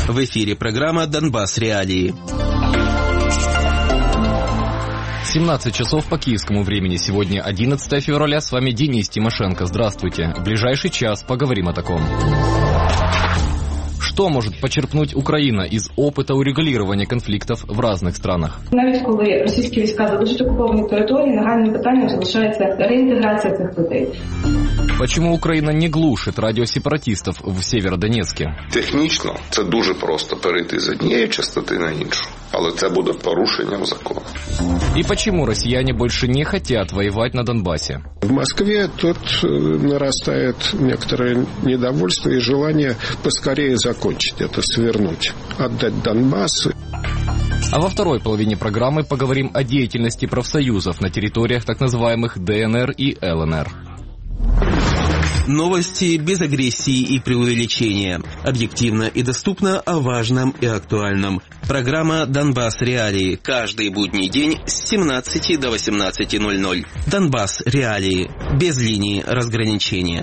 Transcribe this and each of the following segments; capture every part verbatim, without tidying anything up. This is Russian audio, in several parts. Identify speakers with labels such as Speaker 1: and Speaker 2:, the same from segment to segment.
Speaker 1: В эфире программа «Донбасс. Реалии».
Speaker 2: семнадцать часов по киевскому времени. Сегодня одиннадцатое февраля. С вами Денис Тимошенко. Здравствуйте. В ближайший час поговорим о таком. Что может почерпнуть Україна із опита урегулювання конфліктів в різних странах?
Speaker 3: Навіть коли російські війська залишать окуповані території, нагальним питанням залишається реінтеграція цих людей.
Speaker 2: Почему Україна не глушить радіосепаратистів в Сєвєродонецьку?
Speaker 4: Технічно це дуже просто перейти з однієї частоти на іншу, але це буде порушенням закону.
Speaker 2: И почему россияне больше не хотят воевать на Донбассе?
Speaker 5: В Москве тут нарастает некоторое недовольство и желание поскорее закончить это, свернуть, отдать Донбасс.
Speaker 2: А во второй половине программы поговорим о деятельности профсоюзов на территориях так называемых ДНР и ЛНР.
Speaker 1: Новости без агрессии и преувеличения. Объективно и доступно о важном и актуальном. Программа «Донбасс. Реалии». Каждый будний день с семнадцати до восемнадцати ноль-ноль. «Донбасс. Реалии». Без линии разграничения.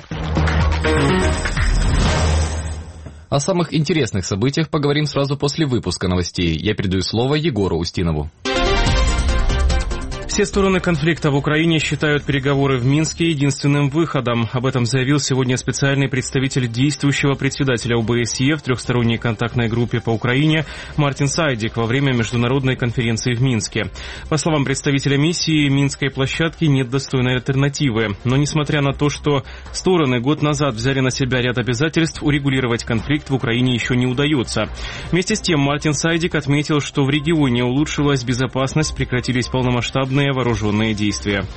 Speaker 2: О самых интересных событиях поговорим сразу после выпуска новостей. Я передаю слово Егору Устинову.
Speaker 6: Все стороны конфликта в Украине считают переговоры в Минске единственным выходом. Об этом заявил сегодня специальный представитель действующего председателя ОБСЕ в трехсторонней контактной группе по Украине Мартин Сайдик во время международной конференции в Минске. По словам представителя миссии, Минской площадки нет достойной альтернативы. Но несмотря на то, что стороны год назад взяли на себя ряд обязательств, урегулировать конфликт в Украине еще не удается. Вместе с тем Мартин Сайдик отметил, что в регионе улучшилась безопасность, прекратились полномасштабные вооруженные действия.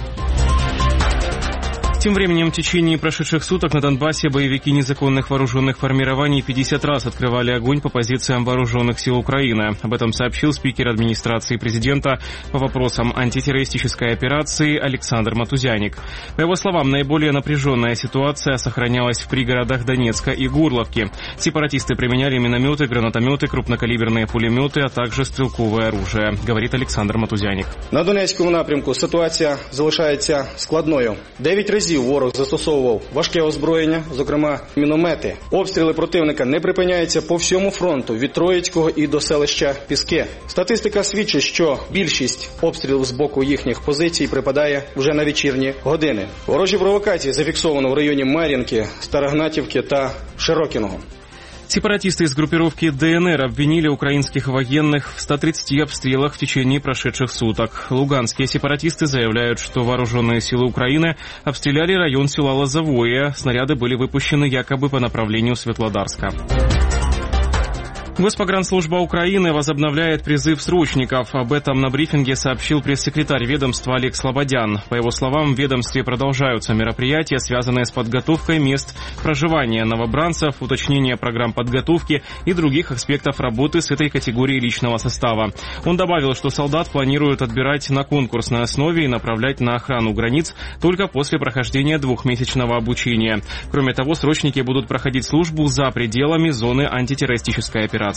Speaker 6: Тем временем, в течение прошедших суток на Донбассе боевики незаконных вооруженных формирований пятьдесят раз открывали огонь по позициям вооруженных сил Украины. Об этом сообщил спикер администрации президента по вопросам антитеррористической операции Александр Матузяник. По его словам, наиболее напряженная ситуация сохранялась в пригородах Донецка и Горловки. Сепаратисты применяли минометы, гранатометы, крупнокалиберные пулеметы, а также стрелковое оружие, говорит Александр Матузяник.
Speaker 7: На Донецькому напрямку ситуація залишається складною. Дев'ять разів ворог застосовував важке озброєння, зокрема міномети. Обстріли противника не припиняються по всьому фронту, від Троїцького і до селища Піски. Статистика свідчить, що більшість обстрілів з боку їхніх позицій припадає вже на вечірні години. Ворожі провокації зафіксовано в районі Мар'їнки, Старогнатівки та Широкіного.
Speaker 6: Сепаратисты из группировки ДНР обвинили украинских военных в ста тридцати обстрелах в течение прошедших суток. Луганские сепаратисты заявляют, что вооруженные силы Украины обстреляли район села Лозовое. Снаряды были выпущены якобы по направлению Светлодарска. Госпогранслужба Украины возобновляет призыв срочников. Об этом на брифинге сообщил пресс-секретарь ведомства Олег Слободян. По его словам, в ведомстве продолжаются мероприятия, связанные с подготовкой мест проживания новобранцев, уточнение программ подготовки и других аспектов работы с этой категорией личного состава. Он добавил, что солдат планируют отбирать на конкурсной основе и направлять на охрану границ только после прохождения двухмесячного обучения. Кроме того, срочники будут проходить службу за пределами зоны антитеррористической операции.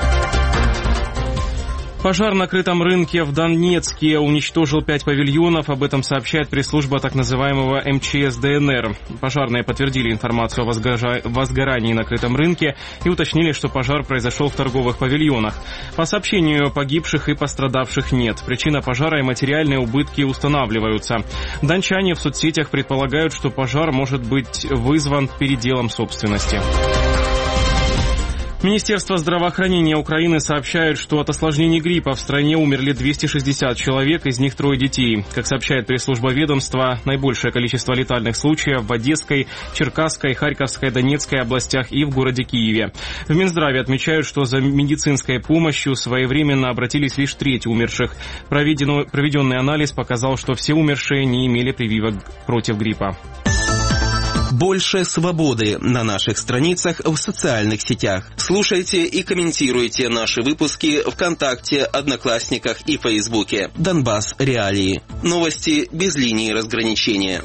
Speaker 6: Пожар на крытом рынке в Донецке уничтожил пять павильонов. Об этом сообщает пресс-служба так называемого эм че эс дэ эн эр. Пожарные подтвердили информацию о возгорании на крытом рынке и уточнили, что пожар произошел в торговых павильонах. По сообщению, погибших и пострадавших нет. Причина пожара и материальные убытки устанавливаются. Дончане в соцсетях предполагают, что пожар может быть вызван переделом собственности. Министерство здравоохранения Украины сообщает, что от осложнений гриппа в стране умерли двести шестьдесят человек, из них трое детей. Как сообщает пресс-служба ведомства, наибольшее количество летальных случаев в Одесской, Черкасской, Харьковской, Донецкой областях и в городе Киеве. В Минздраве отмечают, что за медицинской помощью своевременно обратились лишь треть умерших. Проведенный анализ показал, что все умершие не имели прививок против гриппа.
Speaker 1: Больше свободы на наших страницах в социальных сетях. Слушайте и комментируйте наши выпуски ВКонтакте, Одноклассниках и Фейсбуке. Донбасс. Реалии. Новости без линии разграничения.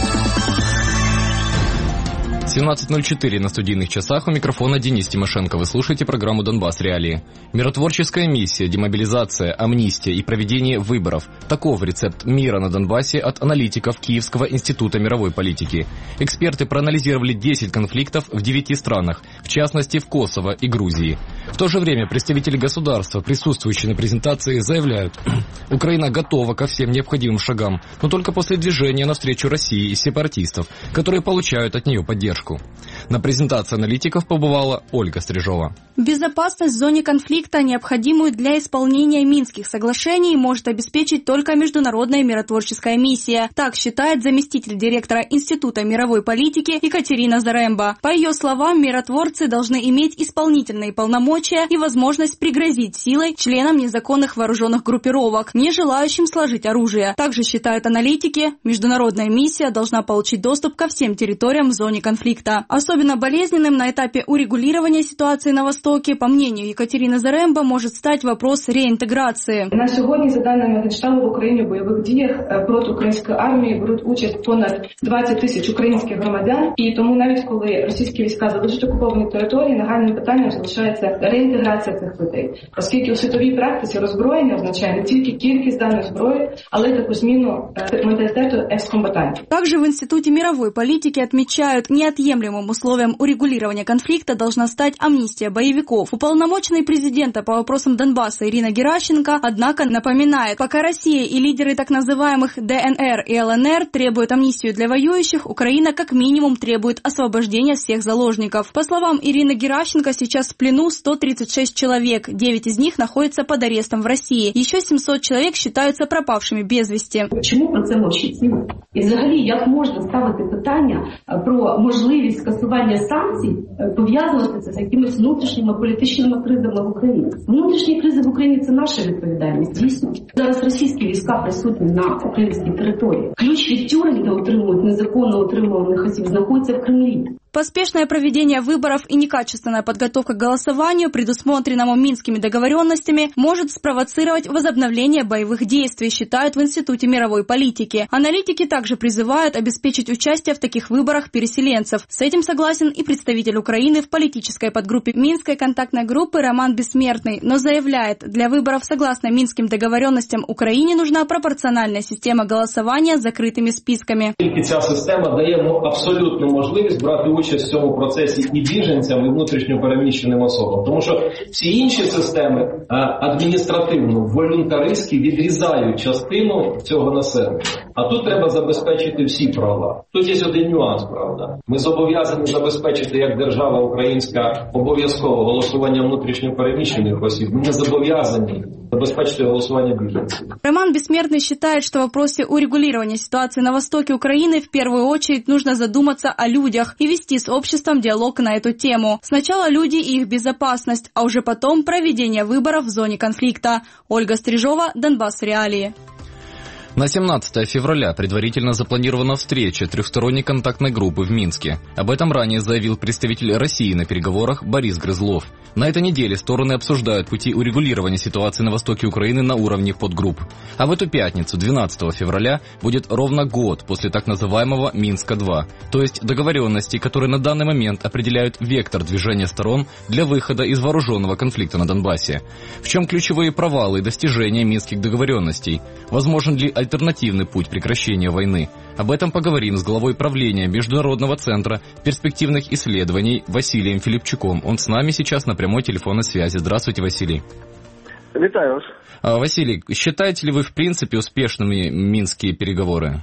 Speaker 2: семнадцать ноль четыре на студийных часах. У микрофона Денис Тимошенко. Вы слушаете программу «Донбасс. Реалии». Миротворческая миссия, демобилизация, амнистия и проведение выборов. Таков рецепт мира на Донбассе от аналитиков Киевского института мировой политики. Эксперты проанализировали десять конфликтов в девяти странах, в частности в Косово и Грузии. В то же время представители государства, присутствующие на презентации, заявляют, Украина готова ко всем необходимым шагам, но только после движения навстречу России и сепаратистов, которые получают от нее поддержку. На презентации аналитиков побывала Ольга Стрижова.
Speaker 8: Безопасность в зоне конфликта, необходимую для исполнения Минских соглашений, может обеспечить только международная миротворческая миссия. Так считает заместитель директора Института мировой политики Екатерина Заремба. По ее словам, миротворцы должны иметь исполнительные полномочия и возможность пригрозить силой членам незаконных вооруженных группировок, не желающим сложить оружие. Также считают аналитики, международная миссия должна получить доступ ко всем территориям в зоне конфликта. Особенно болезненным на этапе урегулирования ситуации на Востоке, по мнению Екатерины Заремба, может стать вопрос реінтеграції.
Speaker 3: На сьогодні, за даними Генштабу, в Україні в бойових діях проти української армії беруть участь понад двадцять тисяч українських громадян. І тому навіть коли російські війська залишать окуповані території, нагальним питанням залишається реінтеграція цих людей. Оскільки у світовій практиці роззброєння означає не тільки кількість даної зброї, але й таку зміну менталітету екскомбатантів.
Speaker 8: Также в Институте мировой политики отмечают, неотъемлемым условием урегулирования конфликта должна стать амнистия боевиков. Уполномоченный президента по вопросам Донбасса Ирина Геращенко, однако, напоминает, пока Россия и лидеры так называемых ДНР и ЛНР требуют амнистию для воюющих, Украина как минимум требует освобождения всех заложников. По словам Ирины Геращенко, сейчас в плену сто тридцать шесть человек, девять из них находятся под арестом в России. Еще сімсот человек считаются пропавшими без вести.
Speaker 9: Чому про це мовчить світ? І взагалі, як можна ставити питання про можливість скасування санкцій, пов'язувати це з якимись внутрішніми політичними кризами в Україні? Внутрішні кризи в Україні – це наша відповідальність, дійсно. Зараз російські війська присутні на українській території. Ключ від тюрем, де отримують незаконно отримуваних осіб, знаходиться в Кремлі.
Speaker 8: Поспешное проведение выборов и некачественная подготовка к голосованию, предусмотренному Минскими договоренностями, может спровоцировать возобновление боевых действий, считают в Институте мировой политики. Аналитики также призывают обеспечить участие в таких выборах переселенцев. С этим согласен и представитель Украины в политической подгруппе Минской контактной группы Роман Бессмертный, но заявляет, для выборов согласно Минским договоренностям Украине нужна пропорциональная система голосования с закрытыми списками.
Speaker 10: Ця система дає абсолютну можливість брати участь в цьому процесі і біженцям, і внутрішньо переміщеним особам. Тому що всі інші системи адміністративно, волюнтаристські відрізають частину цього населення. А тут треба забезпечити всі права. Тут є один нюанс, правда. Ми зобов'язані забезпечити, як держава українська, обов'язково голосування внутрішньо переміщених осіб. Ми не зобов'язані забезпечити голосування беженцев.
Speaker 8: Роман Бессмертный считает, что в вопросе урегулирования ситуации на востоке Украины в первую очередь нужно задуматься о людях и вести с обществом диалог на эту тему. Сначала люди и их безопасность, а уже потом проведение выборов в зоне конфликта. Ольга Стрижова, Донбасс Реалии.
Speaker 2: На семнадцатое февраля предварительно запланирована встреча трехсторонней контактной группы в Минске. Об этом ранее заявил представитель России на переговорах Борис Грызлов. На этой неделе стороны обсуждают пути урегулирования ситуации на востоке Украины на уровне подгрупп. А в эту пятницу, двенадцатого февраля, будет ровно год после так называемого Минска-два, то есть договоренностей, которые на данный момент определяют вектор движения сторон для выхода из вооруженного конфликта на Донбассе. В чем ключевые провалы и достижения минских договоренностей? Возможен ли альтернативный путь прекращения войны? Об этом поговорим с главой правления Международного центра перспективных исследований Василием Филипчуком. Он с нами сейчас на прямой телефонной связи. Здравствуйте, Василий.
Speaker 11: Витаю вас.
Speaker 2: Василий, считаете ли вы в принципе успешными минские переговоры?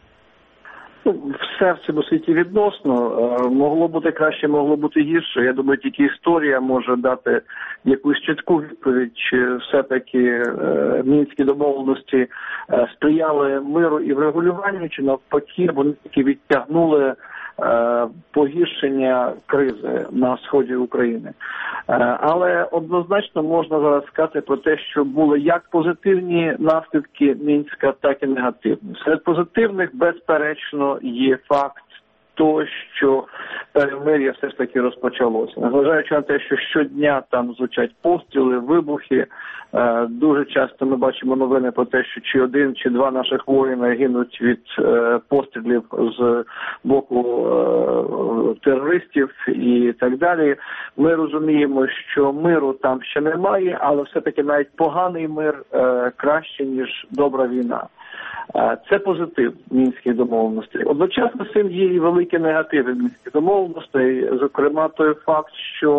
Speaker 11: Ну, все в цьому світі відносно. Могло бути краще, могло бути гірше. Я думаю, тільки історія може дати якусь чітку відповідь, чи все-таки е, мінські домовленості е, сприяли миру і врегулюванню, чи навпаки вони тільки відтягнули е, погіршення кризи на сході України. Е, але однозначно можна зараз сказати про те, що були як позитивні наслідки Мінська, так і негативні. Серед позитивних, безперечно, є факт того, що перемир'я все ж таки розпочалося. Незважаючи на те, що щодня там звучать постріли, вибухи, е, дуже часто ми бачимо новини про те, що чи один, чи два наших воїни гинуть від е, пострілів з боку е, терористів і так далі. Ми розуміємо, що миру там ще немає, але все-таки навіть поганий мир е, краще, ніж добра війна. Це позитив мінських домовленостей. Одночасно з цим є і великі негативи мінських домовленостей, зокрема той факт, що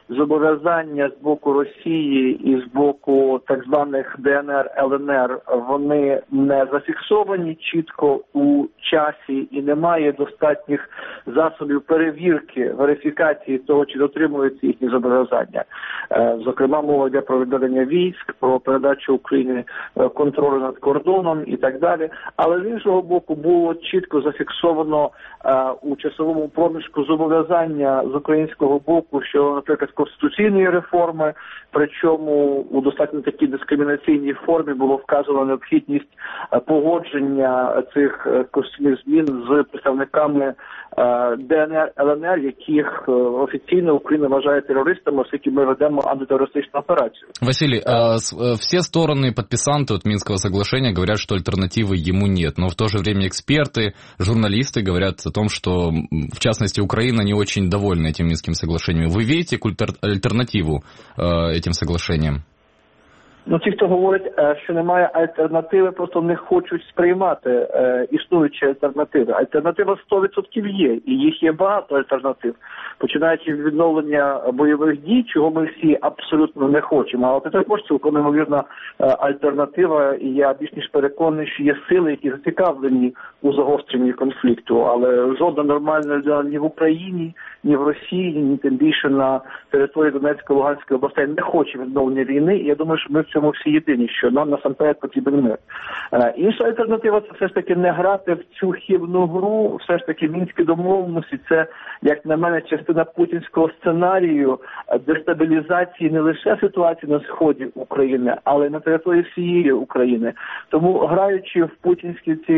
Speaker 11: зобов'язання з боку Росії і з боку так званих Д Н Р, Л Н Р, вони не зафіксовані чітко у часі і немає достатніх засобів перевірки, верифікації того, чи дотримуються їхні зобов'язання. Зокрема, мова йде про відведення військ, про передачу Україні контролю над кордоном і так далі. Але з іншого боку було чітко зафіксовано у часовому проміжку зобов'язання з українського боку, що, наприклад, конституційної реформи, причому у достатньо такій дискримінаційній формі було вказано необхідність погодження цих конституційних змін з представниками Д Н Р, Л Н Р, яких офіційно Україна вважає терористами, оскільки ми ведемо антитеррористичную операцию.
Speaker 2: Василий, а, все стороны подписанты от Минского соглашения говорят, что альтернативы ему нет, но в то же время эксперты, журналисты говорят о том, что, в частности, Украина не очень довольна этим Минским соглашением. Вы видите альтернативу э, этим соглашениям?
Speaker 11: Ну, ті, хто говорить, що немає альтернативи, просто не хочуть сприймати е, існуючі альтернативи. Альтернатива сто відсотків є, і їх є багато альтернатив. Починаючи від відновлення бойових дій, чого ми всі абсолютно не хочемо. Але це також цілком ймовірна альтернатива, і я більш ніж переконаний, що є сили, які зацікавлені у загостренні конфлікту. Але жодна нормальна людина ні в Україні, ні в Росії, ні тим більше на території Донецької, Луганської областей не хоче відновлення війни. І я думаю, що ми в цьому всі єдині, що нам насамперед потрібен мир. Е, інша альтернатива – це все ж таки не грати в цю хибну гру, все ж таки мінські домовленості – це, як на мене, частина путінського сценарію дестабілізації не лише ситуації на сході України, але й на території всієї України. Тому, граючи в путінські ці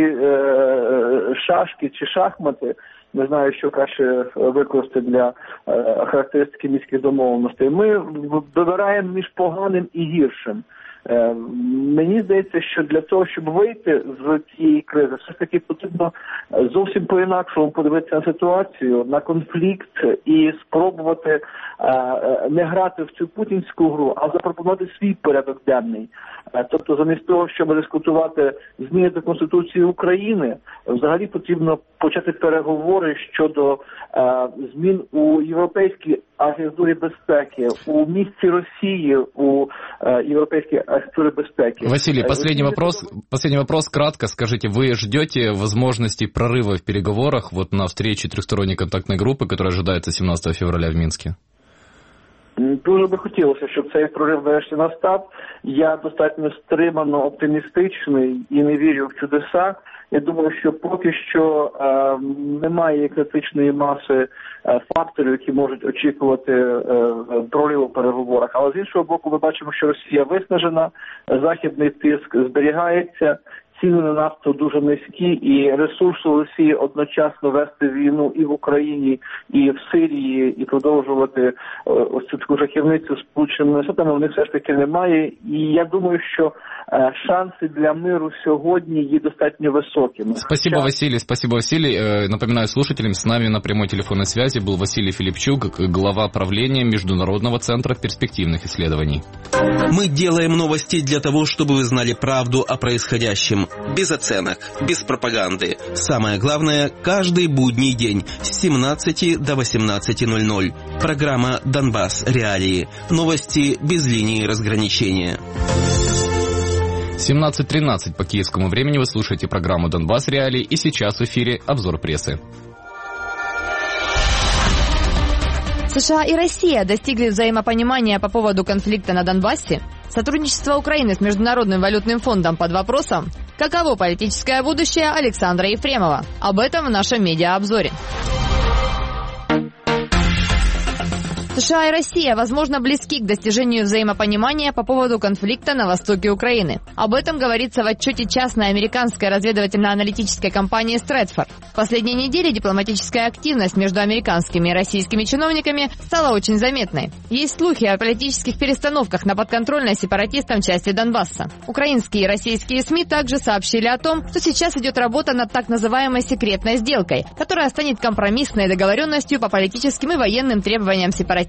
Speaker 11: е, шашки чи шахмати, не знаю, що краще використати для е, характеристики міських домовленостей, ми вибираємо між поганим і гіршим. Е, мені здається, що для того, щоб вийти з цієї кризи, все ж таки потрібно зовсім по-інакшому подивитися на ситуацію, на конфлікт і спробувати е, не грати в цю путінську гру, а запропонувати свій порядок денний. Е, тобто, замість того, щоб дискутувати зміни до Конституції України, взагалі потрібно почати переговори щодо е, змін у європейській агентурі безпеки, у місці Росії, у е, європейській агентуре безпеки.
Speaker 2: Василий, последний вопрос. Последний вопрос, кратко скажите, вы ждете возможности прорыва в переговорах вот на встрече трехсторонней контактной группы, которая ожидается семнадцатого февраля в Минске?
Speaker 11: Дуже би хотілося, щоб цей прорив нарешті настав. Я достатньо стримано оптимістичний і не вірю в чудеса. Я думаю, що поки що е, немає критичної маси е, факторів, які можуть очікувати е, прориву в переговорах. Але з іншого боку, ми бачимо, що Росія виснажена, західний тиск зберігається, ціни на нафту дуже низькі, і ресурси Росії одночасно вести війну і в Україні, і в Сирії, і продовжувати ось цю таку жахівницю з Сполученими Штатами, в них все ж таки немає. І я думаю, що шанси для миру сьогодні є достатньо високими.
Speaker 2: Спасибо, Хотя... Василий, спасибо, Василий. Напоминаю слушателям, с нами на прямой телефонной связи был Василий Филипчук, глава правления Международного центра перспективных исследований.
Speaker 1: Мы делаем новости для того, чтобы вы знали правду о происходящем. Без оценок, без пропаганды. Самое главное, каждый будний день с семнадцати до восемнадцати ноль-ноль. Программа «Донбасс. Реалии». Новости без линии разграничения.
Speaker 2: семнадцать тринадцать по киевскому времени вы слушаете программу «Донбасс. Реалии», и сейчас в эфире обзор прессы.
Speaker 12: США и Россия достигли взаимопонимания по поводу конфликта на Донбассе. Сотрудничество Украины с Международным валютным фондом под вопросом. Каково политическое будущее Александра Ефремова? Об этом в нашем медиаобзоре. США и Россия, возможно, близки к достижению взаимопонимания по поводу конфликта на востоке Украины. Об этом говорится в отчете частной американской разведывательно-аналитической компании Stratfor. В последние недели дипломатическая активность между американскими и российскими чиновниками стала очень заметной. Есть слухи о политических перестановках на подконтрольной сепаратистам части Донбасса. Украинские и российские СМИ также сообщили о том, что сейчас идет работа над так называемой секретной сделкой, которая станет компромиссной договоренностью по политическим и военным требованиям сепаратистов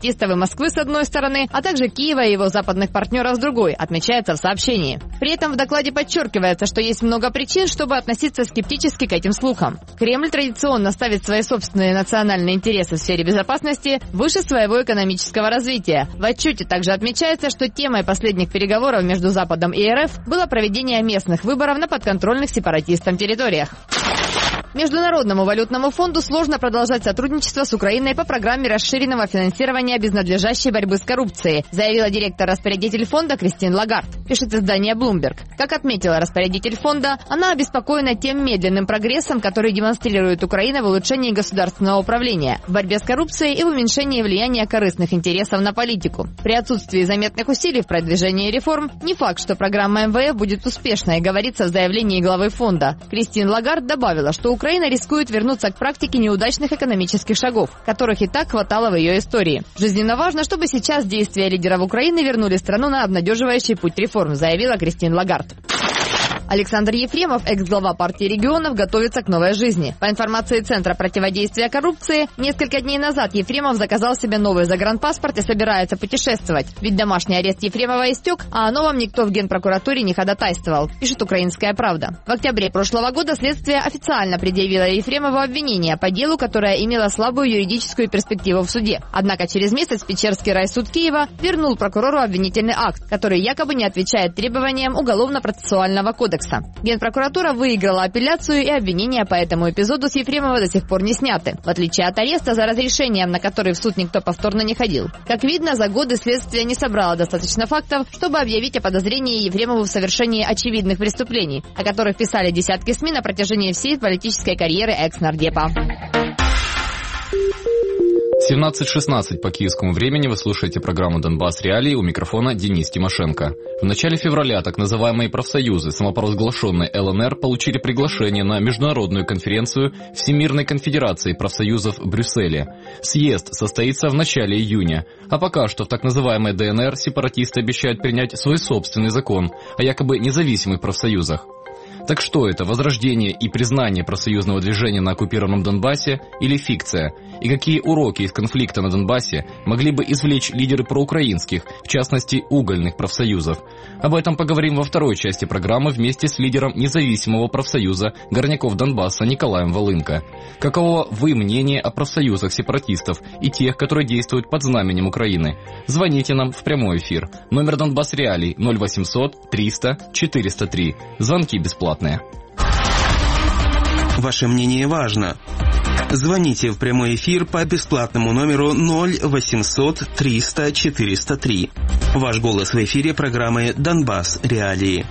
Speaker 12: сепаратистов и Москвы с одной стороны, а также Киева и его западных партнеров с другой, отмечается в сообщении. При этом в докладе подчеркивается, что есть много причин, чтобы относиться скептически к этим слухам. Кремль традиционно ставит свои собственные национальные интересы в сфере безопасности выше своего экономического развития. В отчете также отмечается, что темой последних переговоров между Западом и эр эф было проведение местных выборов на подконтрольных сепаратистам территориях. Международному валютному фонду сложно продолжать сотрудничество с Украиной по программе расширенного финансирования без надлежащей борьбы с коррупцией, заявила директор-распорядитель фонда Кристин Лагард, пишет издание Bloomberg. Как отметила распорядитель фонда, она обеспокоена тем медленным прогрессом, который демонстрирует Украина в улучшении государственного управления, в борьбе с коррупцией и в уменьшении влияния корыстных интересов на политику. При отсутствии заметных усилий в продвижении реформ, не факт, что программа эм вэ эф будет успешной, говорится в заявлении главы фонда. Кристин Лагард добавила, что Украина рискует вернуться к практике неудачных экономических шагов, которых и так хватало в ее истории. Жизненно важно, чтобы сейчас действия лидеров Украины вернули страну на обнадеживающий путь реформ, заявила Кристин Лагард. Александр Ефремов, экс-глава партии регионов, готовится к новой жизни. По информации Центра противодействия коррупции, несколько дней назад Ефремов заказал себе новый загранпаспорт и собирается путешествовать. Ведь домашний арест Ефремова истек, а о новом никто в Генпрокуратуре не ходатайствовал, пишет «Украинская правда». В октябре прошлого года следствие официально предъявило Ефремову обвинение по делу, которое имело слабую юридическую перспективу в суде. Однако через месяц Печерский райсуд Киева вернул прокурору обвинительный акт, который якобы не отвечает требованиям Уголовно-процессуального кодекса. Генпрокуратура выиграла апелляцию, и обвинения по этому эпизоду с Ефремова до сих пор не сняты, в отличие от ареста за разрешением, на который в суд никто повторно не ходил. Как видно, за годы следствие не собрало достаточно фактов, чтобы объявить о подозрении Ефремову в совершении очевидных преступлений, о которых писали десятки СМИ на протяжении всей политической карьеры экс-нардепа.
Speaker 2: семнадцать шестнадцать по киевскому времени вы слушаете программу «Донбасс Реалии», у микрофона Денис Тимошенко. В начале февраля так называемые профсоюзы, самопровозглашенной эл эн эр, получили приглашение на международную конференцию Всемирной конфедерации профсоюзов в Брюсселе. Съезд состоится в начале июня, а пока что в так называемой дэ эн эр сепаратисты обещают принять свой собственный закон о якобы независимых профсоюзах. Так что это, возрождение и признание профсоюзного движения на оккупированном Донбассе или фикция? И какие уроки из конфликта на Донбассе могли бы извлечь лидеры проукраинских, в частности угольных профсоюзов? Об этом поговорим во второй части программы вместе с лидером независимого профсоюза горняков Донбасса Николаем Волынко. Каково вы мнение о профсоюзах сепаратистов и тех, которые действуют под знаменем Украины? Звоните нам в прямой эфир. Номер Донбасс Реалий ноль восемьсот триста четыреста три. Звонки бесплатные.
Speaker 1: Ваше мнение важно. Звоните в прямой эфир по бесплатному номеру ноль восемьсот триста четыреста три. Ваш голос в эфире программы «Донбасс Реалии».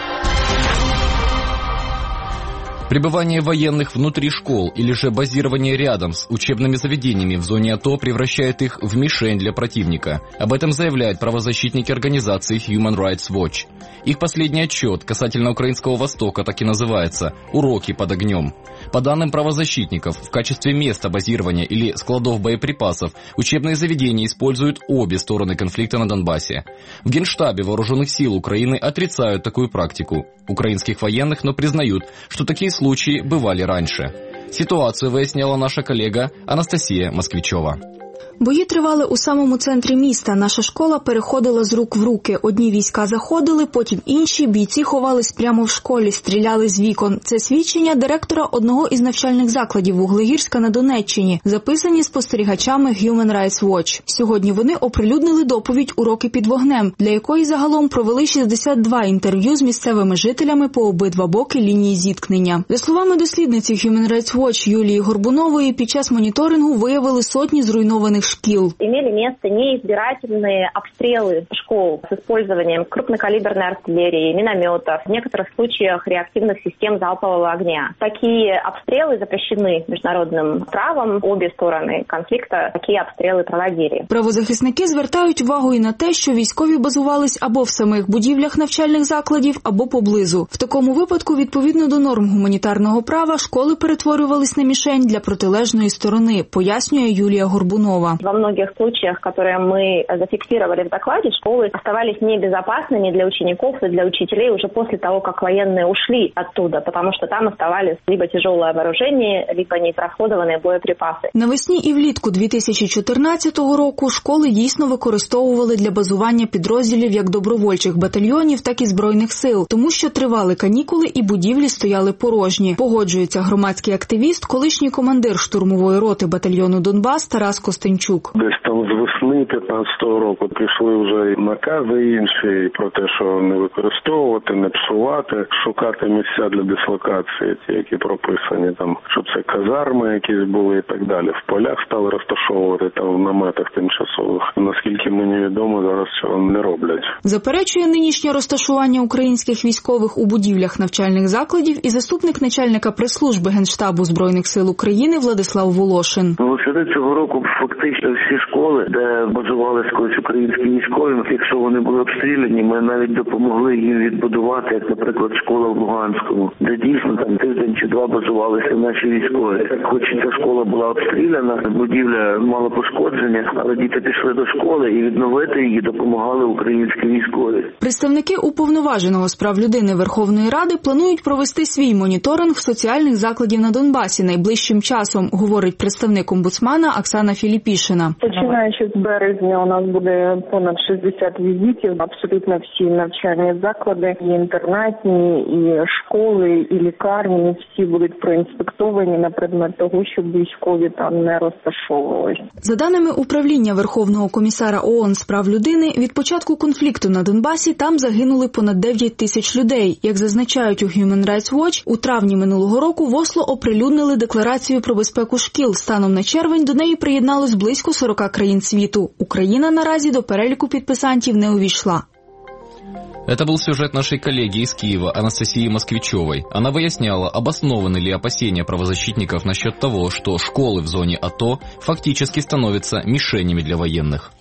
Speaker 2: Пребывание военных внутри школ или же базирование рядом с учебными заведениями в зоне АТО превращает их в мишень для противника. Об этом заявляют правозащитники организации Human Rights Watch. Их последний отчет касательно Украинского Востока так и называется «Уроки под огнем». По данным правозащитников, в качестве места базирования или складов боеприпасов учебные заведения используют обе стороны конфликта на Донбассе. В Генштабе Вооруженных сил Украины отрицают такую практику украинских военных, но признают, что такие случаи бывали раньше. Ситуацию выясняла наша коллега Анастасия Москвичова.
Speaker 13: Бої тривали у самому центрі міста. Наша школа переходила з рук в руки. Одні війська заходили, потім інші. Бійці ховались прямо в школі, стріляли з вікон. Це свідчення директора одного із навчальних закладів Вуглегірська на Донеччині, записані спостерігачами Human Rights Watch. Сьогодні вони оприлюднили доповідь «Уроки під вогнем», для якої загалом провели шістдесят два інтерв'ю з місцевими жителями по обидва боки лінії зіткнення. За словами дослідниці Human Rights Watch Юлії Горбунової, під час моніторингу виявили сотні зруйнованих шкіл.
Speaker 14: Имели место неизбирательные обстрелы школ с использованием крупнокалиберной артиллерии, минометов, в некоторых случаях реактивных систем залпового огня. Такие обстрелы запрещены международным правом. Обе стороны конфликта такие обстрелы проводили.
Speaker 13: Правозахисники звертають увагу і на те, що військові базувались або в самих будівлях навчальних закладів, або поблизу. В такому випадку, відповідно до норм гуманітарного права, школи перетворювались на мішень для протилежної сторони, пояснює Юлія Горбунова.
Speaker 14: Во многих случаях, которые мы зафиксировали в докладе, школы оставались небезопасными для учеников и для учителей уже после того, как военные ушли оттуда, потому что там оставались либо тяжелое вооружение, либо неизрасходованные боеприпасы.
Speaker 13: Навесні і влітку дві тисячі чотирнадцятого року школи дійсно використовували для базування підрозділів як добровольчих батальйонів, так і Збройних сил, тому що тривали канікули і будівлі стояли порожні. Погоджується громадський активіст, колишній командир штурмової роти батальйону «Донбас» Тарас Костенчук.
Speaker 15: Десь там з весни п'ятнадцятого року пішли вже накази інші про те, що не використовувати, не псувати, шукати місця для дислокації, ті, які прописані там, щоб це казарми якісь були і так далі. В полях стали розташовувати там в наметах тимчасових. Наскільки мені відомо, зараз цього не роблять.
Speaker 13: Заперечує нинішнє розташування українських військових у будівлях навчальних закладів і заступник начальника прес-служби Генштабу Збройних сил України Владислав Волошин.
Speaker 16: Восени цього року фактично всі школи, де базувалися колись українські військові, якщо вони були обстріляні, ми навіть допомогли їм відбудувати, як, наприклад, школа в Луганському, де дійсно там тиждень чи два базувалися наші військові. Хоч ця школа була обстріляна, будівля мала пошкодження, але діти пішли до школи і відновити її допомагали українські військові.
Speaker 13: Представники Уповноваженого з прав людини Верховної Ради планують провести свій моніторинг соціальних закладів на Донбасі найближчим часом, говорить представник омбудсмана Оксана Філіпішина.
Speaker 17: Починаючи з березня у нас буде понад шістдесят візитів. Абсолютно всі навчальні заклади, і інтернатні, і школи, і лікарні, всі будуть проінспектовані на предмет того, щоб військові там не розташовувалися.
Speaker 13: За даними управління Верховного комісара ООН з прав людини, від початку конфлікту на Донбасі там загинули понад дев'ять тисяч людей. Як зазначають у Human Rights Watch, у травні минулого року в Осло оприлюднили декларацію про безпеку шкіл. Станом на червень до неї приєдналось близько сорока країн світу. Україна наразі до переліку підписантів не увійшла.
Speaker 2: Это был сюжет нашей коллеги из Киева Анастасии Москвичевой. Она выясняла, обоснованы ли опасения правозащитников насчет того, что школы в зоне АТО фактически становятся мишенями для военных.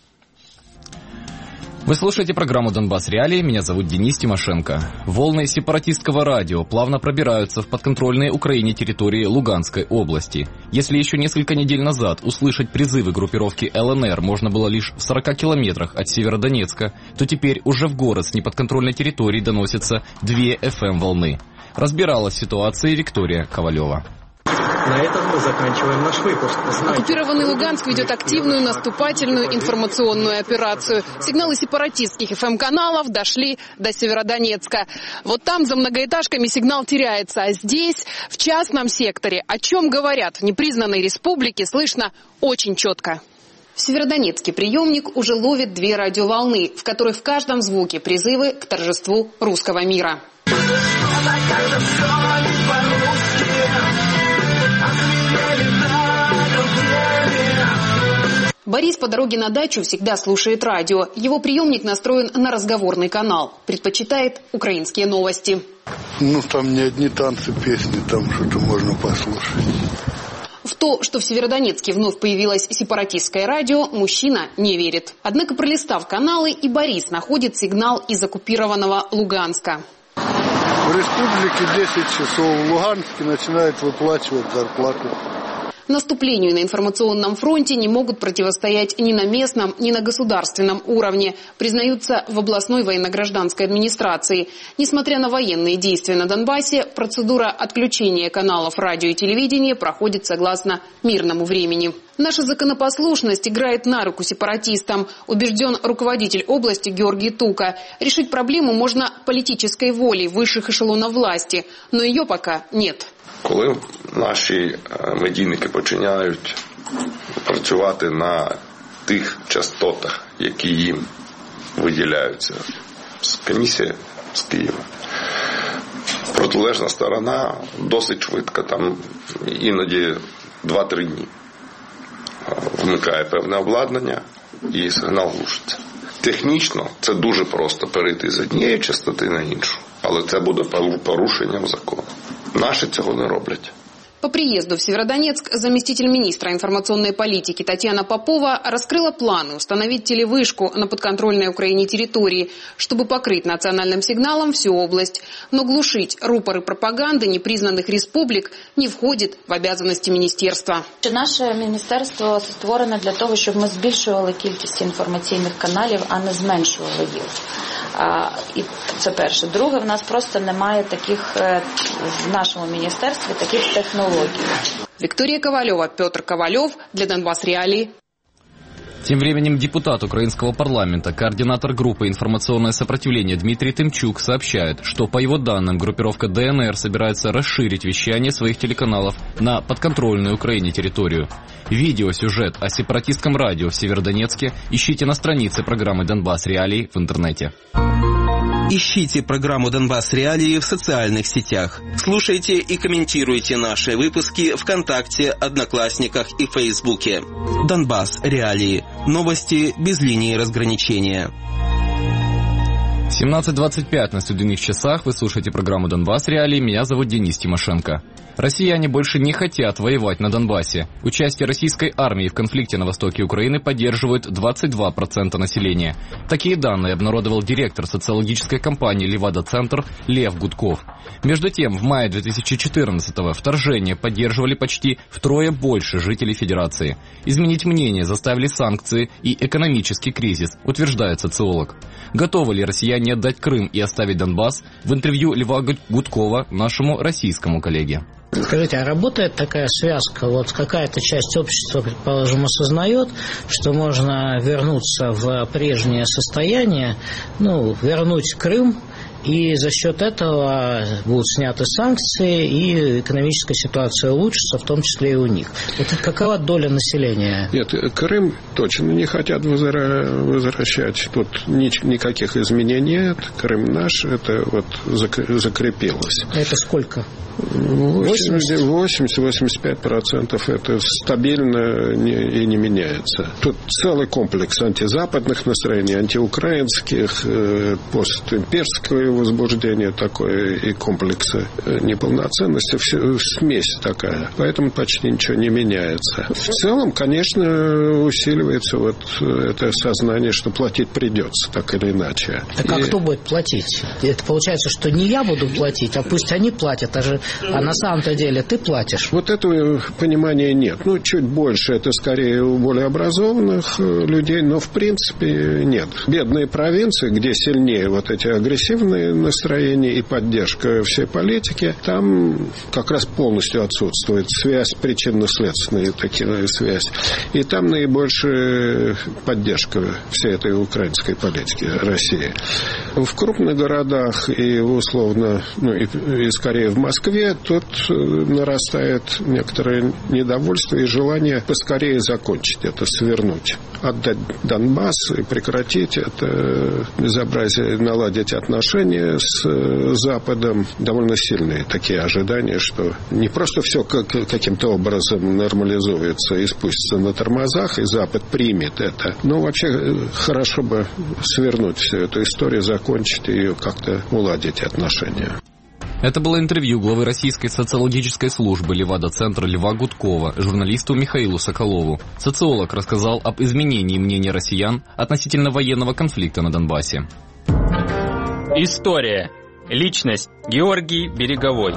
Speaker 2: Вы слушаете программу «Донбасс Реалии». Меня зовут Денис Тимошенко. Волны сепаратистского радио плавно пробираются в подконтрольные Украине территории Луганской области. Если еще несколько недель назад услышать призывы группировки ЛНР можно было лишь в сорока километрах от Северодонецка, то теперь уже в город с неподконтрольной территории доносятся две эф эм-волны. Разбиралась в ситуации Виктория Ковалева.
Speaker 18: На этом мы заканчиваем наш выпуск. Знайте.
Speaker 19: Оккупированный Луганск ведет активную наступательную информационную операцию. Сигналы сепаратистских эф эм-каналов дошли до Северодонецка. Вот там за многоэтажками сигнал теряется, а здесь, в частном секторе, о чем говорят в непризнанной республике, слышно очень четко. В Северодонецке приемник уже ловит две радиоволны, в которых в каждом звуке призывы к торжеству русского мира. Борис по дороге на дачу всегда слушает радио. Его приемник настроен на разговорный канал. Предпочитает украинские новости.
Speaker 20: Ну, там не одни танцы, песни, там что-то можно послушать.
Speaker 19: В то, что в Северодонецке вновь появилось сепаратистское радио, мужчина не верит. Однако, пролистав каналы, и Борис находит сигнал из оккупированного Луганска.
Speaker 20: В республике десять часов, в Луганске начинают выплачивать зарплату.
Speaker 19: Наступлению на информационном фронте не могут противостоять ни на местном, ни на государственном уровне, признаются в областной военно-гражданской администрации. Несмотря на военные действия на Донбассе, процедура отключения каналов радио и телевидения проходит согласно мирному времени. Наша законопослушность играет на руку сепаратистам, убежден руководитель области Георгий Тука. Решить проблему можно политической волей высших эшелонов власти, но ее пока нет.
Speaker 4: Коли наші медійники починають працювати на тих частотах, які їм виділяються з комісії з Києва, протилежна сторона досить швидко, там іноді два-три дні, вмикає певне обладнання і сигнал глушиться. Технічно це дуже просто перейти з однієї частоти на іншу, але це буде порушенням закону. Наші цього не роблять.
Speaker 19: По приезду в Северодонецк заместитель министра информационной политики Татьяна Попова раскрыла планы установить телевышку на подконтрольной Украине территории, чтобы покрыть национальным сигналом всю область. Но глушить рупоры пропаганды непризнанных республик не входит в обязанности міністерства.
Speaker 21: Наше міністерство створено для того, щоб ми збільшували кількість інформаційних каналів, а не зменшували їх. А, і це перше. Друге, в нас просто немає таких, в нашому міністерстві, таких технологій.
Speaker 19: Виктория Ковалева, Петр Ковалев для Донбасс Реалии.
Speaker 2: Тем временем депутат украинского парламента, координатор группы «Информационное сопротивление» Дмитрий Тымчук сообщает, что, по его данным, группировка ДНР собирается расширить вещание своих телеканалов на подконтрольную Украине территорию. Видеосюжет о сепаратистском радио в Северодонецке ищите на странице программы «Донбасс Реалии» в интернете.
Speaker 1: Ищите программу «Донбасс Реалии» в социальных сетях. Слушайте и комментируйте наши выпуски ВКонтакте, Одноклассниках и Фейсбуке. «Донбасс Реалии». Новости без линии разграничения.
Speaker 2: семнадцать двадцать пять на студийных часах. Вы слушаете программу «Донбасс Реалии». Меня зовут Денис Тимошенко. Россияне больше не хотят воевать на Донбассе. Участие российской армии в конфликте на востоке Украины поддерживают двадцать два процента населения. Такие данные обнародовал директор социологической компании «Левада-центр» Лев Гудков. Между тем, в мае две тысячи четырнадцатого вторжение поддерживали почти втрое больше жителей Федерации. Изменить мнение заставили санкции и экономический кризис, утверждает социолог. Готовы ли россияне отдать Крым и оставить Донбасс? В интервью Льва Гудкова нашему российскому коллеге.
Speaker 22: Скажите, а работает такая связка? Вот какая-то часть общества, предположим, осознает, что можно вернуться в прежнее состояние, ну, вернуть Крым, и за счет этого будут сняты санкции, и экономическая ситуация улучшится, в том числе и у них. Это какова доля населения?
Speaker 5: Нет, Крым точно не хотят возвращать. Тут никаких изменений нет. Крым наш, это вот закрепилось.
Speaker 22: Это сколько?
Speaker 5: восемьдесят-восемьдесят пять процентов это стабильно и не меняется. Тут целый комплекс антизападных настроений, антиукраинских, постимперского возбуждения такое и комплексы неполноценности. Все, смесь такая. Поэтому почти ничего не меняется. В целом, конечно, усиливается вот это сознание, что платить придется, так или иначе.
Speaker 22: Так а и... кто будет платить? Это получается, что не я буду платить, а пусть они платят, а же А на самом-то деле ты платишь?
Speaker 5: Вот этого понимания нет. Ну, чуть больше это скорее у более образованных людей, но в принципе нет. Бедные провинции, где сильнее вот эти агрессивные настроения и поддержка всей политики, там как раз полностью отсутствует связь, причинно-следственная такая связь. И там наибольшая поддержка всей этой украинской политики России. В крупных городах и условно, ну и, и скорее в Москве, тут нарастает некоторое недовольство и желание поскорее закончить это, свернуть, отдать Донбасс и прекратить это безобразие, наладить отношения с Западом. Довольно сильные такие ожидания, что не просто все как, каким-то образом нормализуется и спустится на тормозах, и Запад примет это, но вообще хорошо бы свернуть всю эту историю, закончить ее, как-то уладить отношения.
Speaker 2: Это было интервью главы российской социологической службы Левада-центра Льва Гудкова журналисту Михаилу Соколову. Социолог рассказал об изменении мнения россиян относительно военного конфликта на Донбассе.
Speaker 23: История. Личность. Георгий Береговой.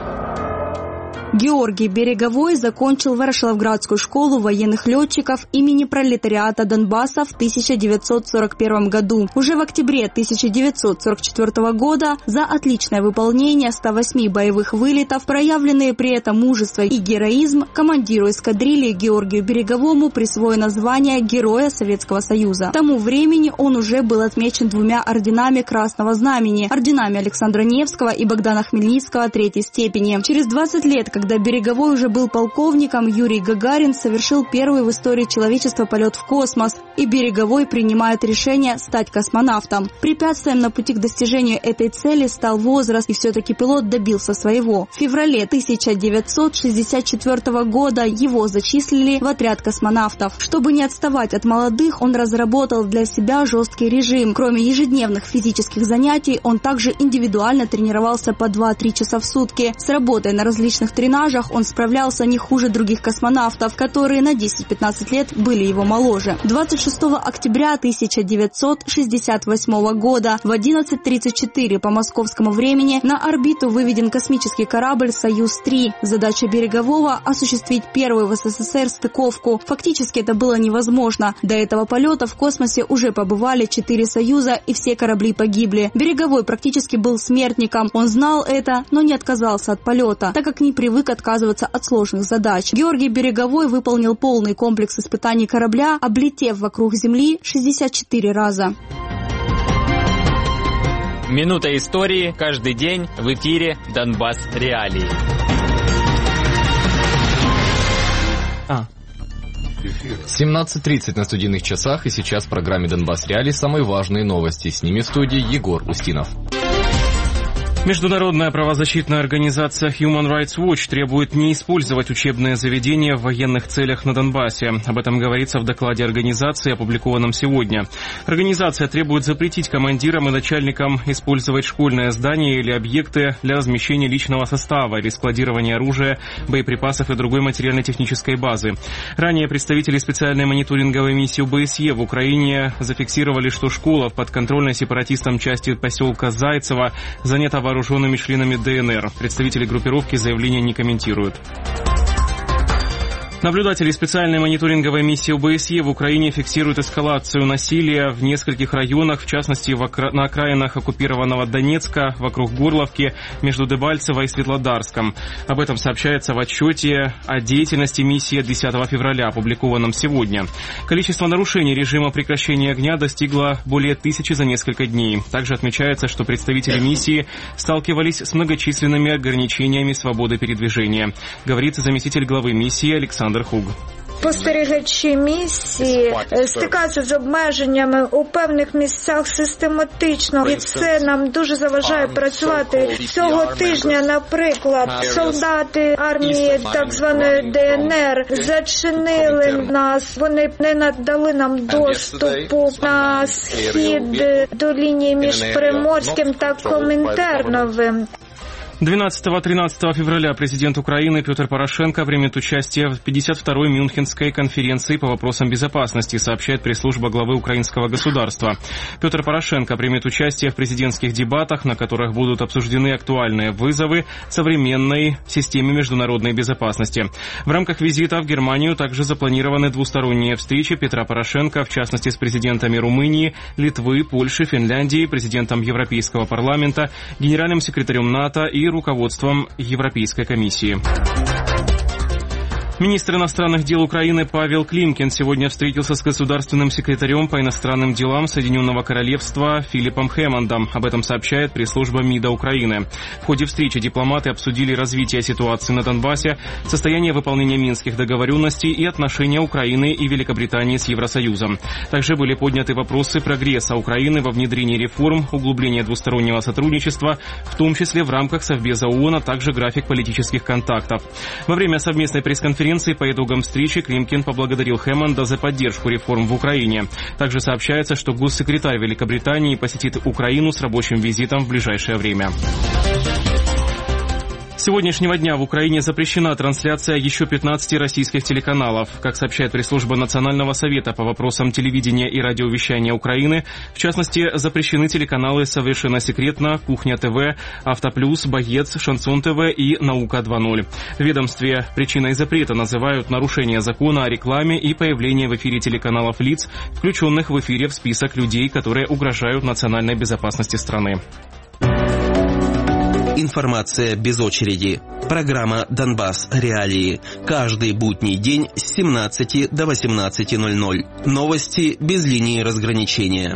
Speaker 8: Георгий Береговой закончил Ворошиловградскую школу военных летчиков имени пролетариата Донбасса в тысяча девятьсот сорок первом году. Уже в октябре тысяча девятьсот сорок четвёртого года за отличное выполнение ста восьми боевых вылетов, проявленные при этом мужество и героизм, командиру эскадрильи Георгию Береговому присвоено звание Героя Советского Союза. К тому времени он уже был отмечен двумя орденами Красного Знамени, орденами Александра Невского и Богдана Хмельницкого третьей степени. Через двадцать лет, когда Береговой уже был полковником, Юрий Гагарин совершил первый в истории человечества полет в космос, и Береговой принимает решение стать космонавтом. Препятствием на пути к достижению этой цели стал возраст, и все-таки пилот добился своего. В феврале тысяча девятьсот шестьдесят четвёртого года его зачислили в отряд космонавтов. Чтобы не отставать от молодых, он разработал для себя жесткий режим. Кроме ежедневных физических занятий, он также индивидуально тренировался по два-три часа в сутки с работой на различных тренировках тренажах он справлялся не хуже других космонавтов, которые на десять-пятнадцать лет были его моложе. двадцать шестого октября тысяча девятьсот шестьдесят восьмого года в одиннадцать тридцать четыре по московскому времени на орбиту выведен космический корабль «Союз-три». Задача Берегового – осуществить первую в СССР стыковку. Фактически это было невозможно. До этого полета в космосе уже побывали четыре «Союза» и все корабли погибли. Береговой практически был смертником. Он знал это, но не отказался от полета, так как не привык отказываться от сложных задач. Георгий Береговой выполнил полный комплекс испытаний корабля, облетев вокруг Земли шестьдесят четыре раза.
Speaker 23: Минута истории каждый день в эфире «Донбасс Реалии».
Speaker 2: А. семнадцать тридцать на студийных часах, и сейчас в программе «Донбасс Реалии» самые важные новости. С ними в студии Егор Устинов.
Speaker 3: Международная правозащитная организация Human Rights Watch требует не использовать учебные заведения в военных целях на Донбассе. Об этом говорится в докладе организации, опубликованном сегодня. Организация требует запретить командирам и начальникам использовать школьные здания или объекты для размещения личного состава или складирования оружия, боеприпасов и другой материально-технической базы. Ранее представители специальной мониторинговой миссии ОБСЕ в Украине зафиксировали, что школа в подконтрольной сепаратистам части поселка Зайцево занята вооруженными членами ДНР. Представители группировки заявления не комментируют. Наблюдатели специальной мониторинговой миссии ОБСЕ в Украине фиксируют эскалацию насилия в нескольких районах, в частности в окра... на окраинах оккупированного Донецка, вокруг Горловки, между Дебальцево и Светлодарском. Об этом сообщается в отчете о деятельности миссии десятого февраля, опубликованном сегодня. Количество нарушений режима прекращения огня достигло более тысячи за несколько дней. Также отмечается, что представители миссии сталкивались с многочисленными ограничениями свободы передвижения, говорит заместитель главы миссии Александр Хуг.
Speaker 6: Спостерігачі місії стикаються з обмеженнями у певних місцях систематично, і це нам дуже заважає працювати. Цього тижня, наприклад, солдати армії так званої ДНР зачинили нас, вони не надали нам доступу на схід до лінії між Приморським та Комінтерновим.
Speaker 3: двенадцатого-тринадцатого февраля президент Украины Петр Порошенко примет участие в пятьдесят второй Мюнхенской конференции по вопросам безопасности, сообщает пресс-служба главы украинского государства. Петр Порошенко примет участие в президентских дебатах, на которых будут обсуждены актуальные вызовы современной системе международной безопасности. В рамках визита в Германию также запланированы двусторонние встречи Петра Порошенко, в частности с президентами Румынии, Литвы, Польши, Финляндии, президентом Европейского парламента, генеральным секретарем НАТО и руководством Европейской комиссии. Министр иностранных дел Украины Павел Климкин сегодня встретился с государственным секретарем по иностранным делам Соединенного Королевства Филиппом Хэммондом. Об этом сообщает пресс-служба МИДа Украины. В ходе встречи дипломаты обсудили развитие ситуации на Донбассе, состояние выполнения минских договоренностей и отношения Украины и Великобритании с Евросоюзом. Также были подняты вопросы прогресса Украины во внедрении реформ, углубления двустороннего сотрудничества, в том числе в рамках Совбеза ООН, а также график политических контактов. Во время совместной пресс-конференции по итогам встречи Климкин поблагодарил Хэммонда за поддержку реформ в Украине. Также сообщается, что госсекретарь Великобритании посетит Украину с рабочим визитом в ближайшее время. С сегодняшнего дня в Украине запрещена трансляция еще пятнадцати российских телеканалов. Как сообщает пресс-служба Национального совета по вопросам телевидения и радиовещания Украины, в частности, запрещены телеканалы «Совершенно секретно», «Кухня ТВ», «Автоплюс», «Боец», «Шансон ТВ» и «Наука два ноль». В ведомстве причиной запрета называют нарушение закона о рекламе и появление в эфире телеканалов лиц, включенных в эфире в список людей, которые угрожают национальной безопасности страны.
Speaker 1: Информация без очереди. Программа «Донбасс Реалии». Каждый будний день с семнадцати до восемнадцати ноль-ноль. Новости без линии разграничения.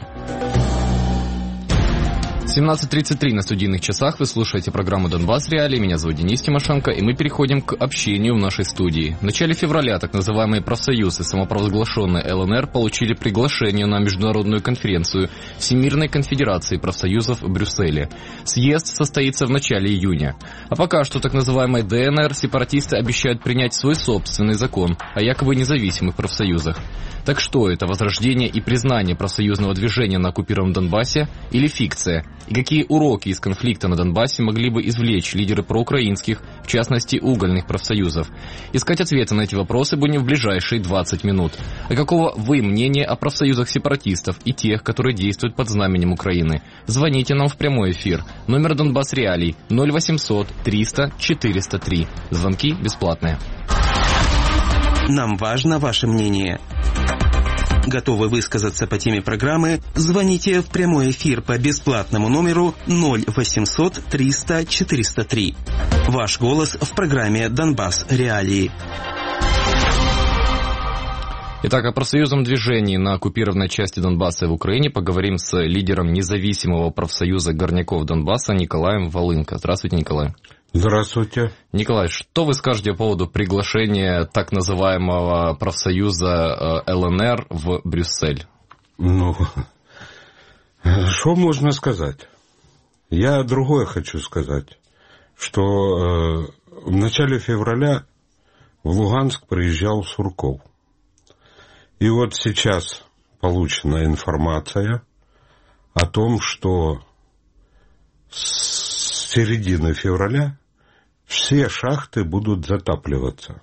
Speaker 2: семнадцать тридцать три на студийных часах. Вы слушаете программу «Донбасс Реалии». Меня зовут Денис Тимошенко, и мы переходим к общению в нашей студии. В начале февраля так называемые профсоюзы, самопровозглашенные ЛНР, получили приглашение на международную конференцию Всемирной конфедерации профсоюзов в Брюсселе. Съезд состоится в начале июня. А пока что так называемой ДНР сепаратисты обещают принять свой собственный закон о якобы независимых профсоюзах. Так что это, возрождение и признание профсоюзного движения на оккупированном Донбассе или фикция? И какие уроки из конфликта на Донбассе могли бы извлечь лидеры проукраинских, в частности угольных профсоюзов? Искать ответы на эти вопросы будем в ближайшие двадцать минут. А какого вы мнения о профсоюзах сепаратистов и тех, которые действуют под знаменем Украины? Звоните нам в прямой эфир. Номер Донбасс Реалий ноль восемьсот триста четыреста три. Звонки бесплатные.
Speaker 1: Нам важно ваше мнение. Готовы высказаться по теме программы? Звоните в прямой эфир по бесплатному номеру ноль восемьсот триста четыреста три. Ваш голос в программе «Донбасс Реалии».
Speaker 2: Итак, о профсоюзном движении на оккупированной части Донбасса и в Украине поговорим с лидером независимого профсоюза горняков Донбасса Николаем Волынко. Здравствуйте, Николай.
Speaker 7: Здравствуйте.
Speaker 2: Николай, что вы скажете по поводу приглашения так называемого профсоюза эл эн эр в Брюссель?
Speaker 7: Ну, что можно сказать? Я другое хочу сказать, что э, в начале февраля в Луганск приезжал Сурков. И вот сейчас получена информация о том, что с середины февраля все шахты будут затапливаться.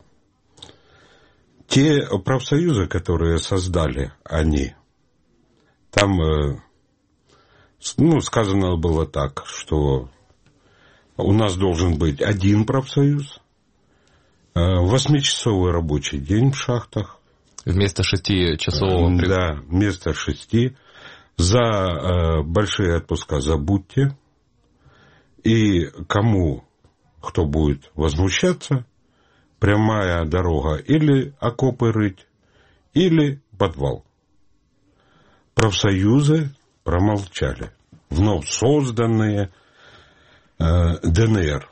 Speaker 7: Те профсоюзы, которые создали они, там, ну, сказано было так, что у нас должен быть один профсоюз, восьмичасовой рабочий день в шахтах.
Speaker 2: Вместо шестичасового...
Speaker 7: Да, вместо шести. За большие отпуска забудьте. И кому... кто будет возмущаться, прямая дорога или окопы рыть, или подвал. Профсоюзы промолчали. Вновь созданные э, дэ эн эр.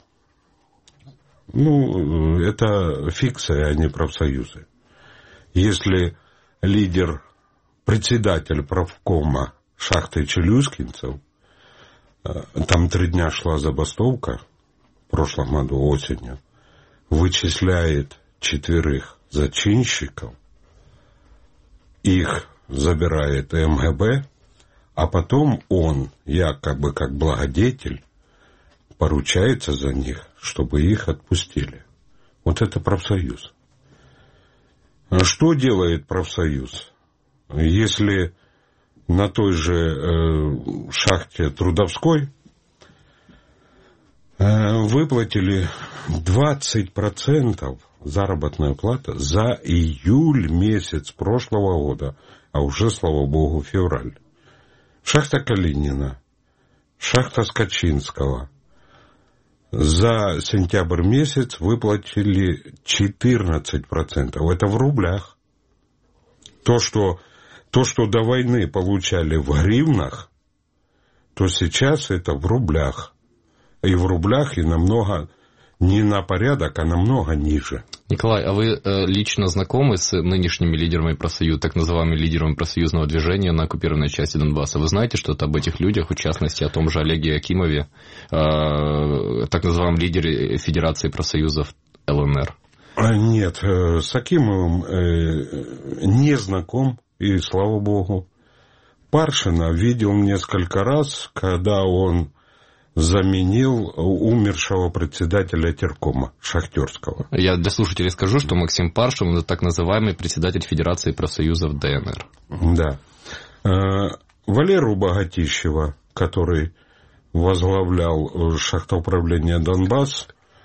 Speaker 7: Ну, это фикция, а не профсоюзы. Если лидер, председатель правкома шахты Челюскинцев, э, там три дня шла забастовка, в прошлом году осенью, вычисляет четверых зачинщиков, их забирает эм гэ бэ, а потом он, якобы как благодетель, поручается за них, чтобы их отпустили. Вот это профсоюз. А что делает профсоюз? Если на той же э, шахте Трудовской выплатили двадцать процентов заработной платы за июль месяц прошлого года, а уже, слава богу, февраль. Шахта Калинина, шахта Скачинского за сентябрь месяц выплатили четырнадцать процентов. Это в рублях. То, что, то, что до войны получали в гривнах, то сейчас это в рублях. И в рублях, и намного, не на порядок, а намного ниже.
Speaker 2: Николай, а вы э, лично знакомы с нынешними лидерами профсоюза, так называемыми лидерами профсоюзного движения на оккупированной части Донбасса? Вы знаете что-то об этих людях, в частности, о том же Олеге Акимове, э, так называемом лидере Федерации профсоюзов эл эн эр?
Speaker 7: Нет, с Акимовым э, не знаком, и слава богу. Паршина видел несколько раз, когда он заменил умершего председателя теркома Шахтерского.
Speaker 2: Я для слушателей скажу, что Максим Паршин — это так называемый председатель Федерации профсоюзов дэ эн эр.
Speaker 7: Да. Валеру Богатищева, который возглавлял шахтоуправление Донбасс,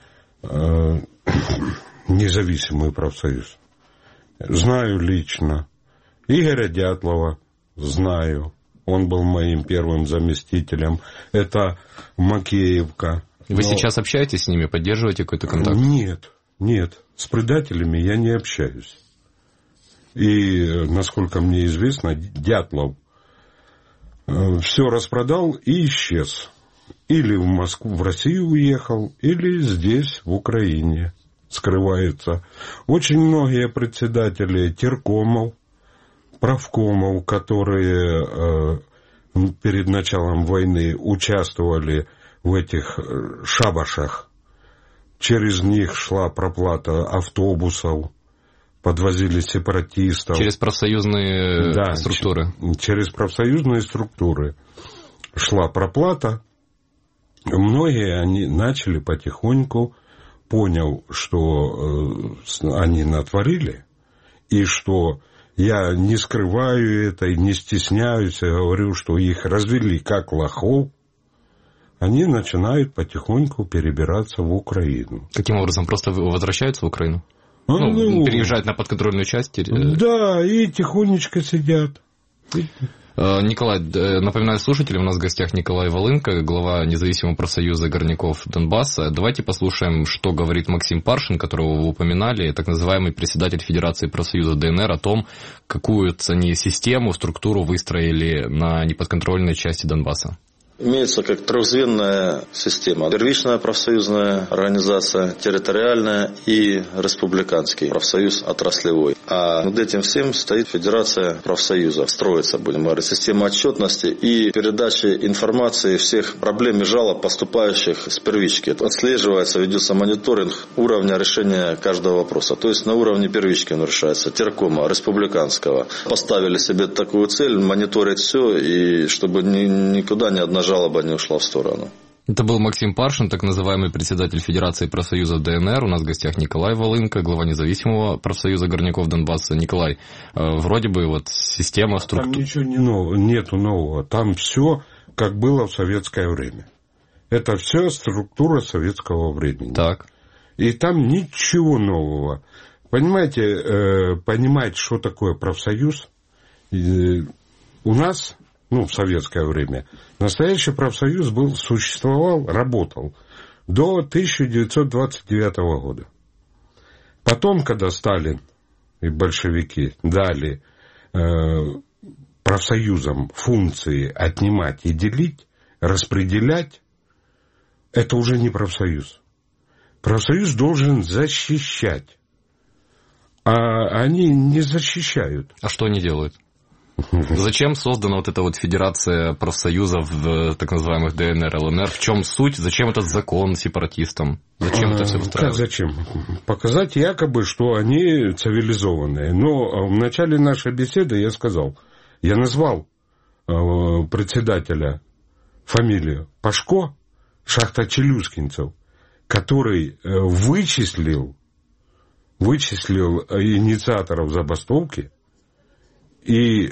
Speaker 7: независимый профсоюз, знаю лично. Игоря Дятлова знаю. Он был моим первым заместителем. Это Макеевка.
Speaker 2: Вы Но... сейчас общаетесь с ними, поддерживаете какой-то контакт?
Speaker 7: Нет, нет. С предателями я не общаюсь. И, насколько мне известно, Дятлов все распродал и исчез. Или в Москву, в Россию уехал, или здесь, в Украине, скрывается. Очень многие председатели теркомов, правкомов, которые э, перед началом войны участвовали в этих шабашах. Через них шла проплата автобусов, подвозили сепаратистов.
Speaker 2: Через профсоюзные
Speaker 7: да,
Speaker 2: структуры.
Speaker 7: Через профсоюзные структуры. шла проплата, многие они начали потихоньку, понял, что э, они натворили, и что я не скрываю это, и не стесняюсь, я говорю, что их развели как лохов, они начинают потихоньку перебираться в Украину.
Speaker 2: Каким образом? Просто возвращаются в Украину?
Speaker 7: А,
Speaker 2: ну,
Speaker 7: ну,
Speaker 2: переезжают на подконтрольную часть?
Speaker 7: Да, и тихонечко сидят.
Speaker 2: Николай, напоминаю слушателям, у нас в гостях Николай Волынка, глава независимого профсоюза горняков Донбасса. Давайте послушаем, что говорит Максим Паршин, которого вы упоминали, так называемый председатель Федерации профсоюза ДНР, о том, какую они систему, структуру выстроили на неподконтрольной части Донбасса.
Speaker 9: Имеется как трехзвенная система. Первичная профсоюзная организация, территориальная и республиканский профсоюз отраслевой. А над этим всем стоит Федерация профсоюзов. Строится, будем говорить, система отчетности и передачи информации всех проблем и жалоб, поступающих с первички. Отслеживается, ведется мониторинг уровня решения каждого вопроса. То есть на уровне первички он решается, теркома, республиканского. Поставили себе такую цель, мониторить все, и чтобы ни, никуда ни одна жалоба не ушла в сторону.
Speaker 2: Это был Максим Паршин, так называемый председатель Федерации профсоюзов ДНР. У нас в гостях Николай Волынка, глава независимого профсоюза горняков Донбасса. Николай, вроде бы вот система, структура...
Speaker 7: Там ничего не нового, нету нового. Там все, как было в советское время. Это все структура советского времени.
Speaker 2: Так.
Speaker 7: И там ничего нового. Понимаете, э, понимать, что такое профсоюз, э, у нас... Ну, в советское время. Настоящий профсоюз был, существовал, работал до тысяча девятьсот двадцать девятого года. Потом, когда Сталин и большевики дали э, профсоюзам функции отнимать и делить, распределять, это уже не профсоюз. Профсоюз должен защищать. А они не защищают.
Speaker 2: А что они делают? Зачем создана вот эта вот федерация профсоюзов в так называемых ДНР, ЛНР? В чем суть? Зачем этот закон сепаратистам? Зачем это все устраивать?
Speaker 7: Как зачем? Показать якобы, что они цивилизованные. Но в начале нашей беседы я сказал, я назвал председателя фамилию Пашко, шахта Челюскинцев, который вычислил, вычислил инициаторов забастовки и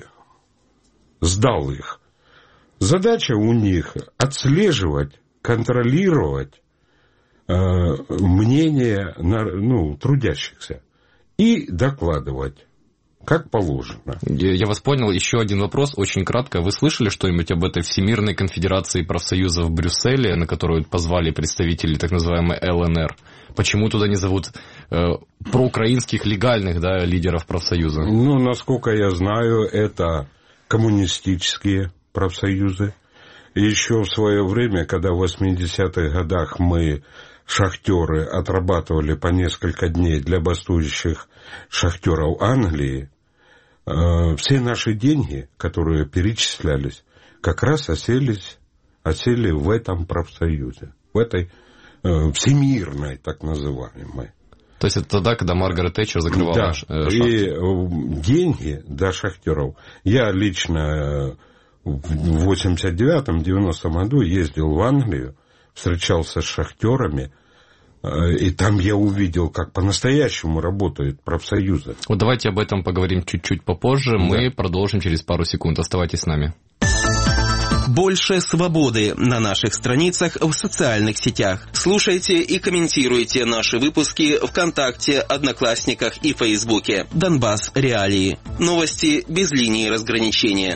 Speaker 7: сдал их. Задача у них отслеживать, контролировать э, мнение ну, трудящихся и докладывать, как положено.
Speaker 2: Я, я вас понял. Еще один вопрос, очень кратко. Вы слышали что-нибудь об этой Всемирной конфедерации профсоюзов в Брюсселе, на которую позвали представителей так называемой ЛНР? Почему туда не зовут э, проукраинских легальных, да, лидеров профсоюза?
Speaker 7: Ну, насколько я знаю, это коммунистические профсоюзы. Еще в свое время, когда в восьмидесятых годах мы, шахтеры, отрабатывали по несколько дней для бастующих шахтеров Англии, э, все наши деньги, которые перечислялись, как раз оселись, осели в этом профсоюзе, в этой э, всемирной, так называемой.
Speaker 2: То есть это тогда, когда Маргарет Тэтчер закрывала
Speaker 7: да,
Speaker 2: шахты?
Speaker 7: И деньги до шахтеров. Я лично в восемьдесят девятом — девяностом году ездил в Англию, встречался с шахтерами, и там я увидел, как по-настоящему работают профсоюзы.
Speaker 2: Вот давайте об этом поговорим чуть-чуть попозже. Да. Мы продолжим через пару секунд. Оставайтесь с нами.
Speaker 1: Больше свободы на наших страницах в социальных сетях. Слушайте и комментируйте наши выпуски ВКонтакте, Одноклассниках и Фейсбуке. Донбасс Реалии. Новости без линии разграничения.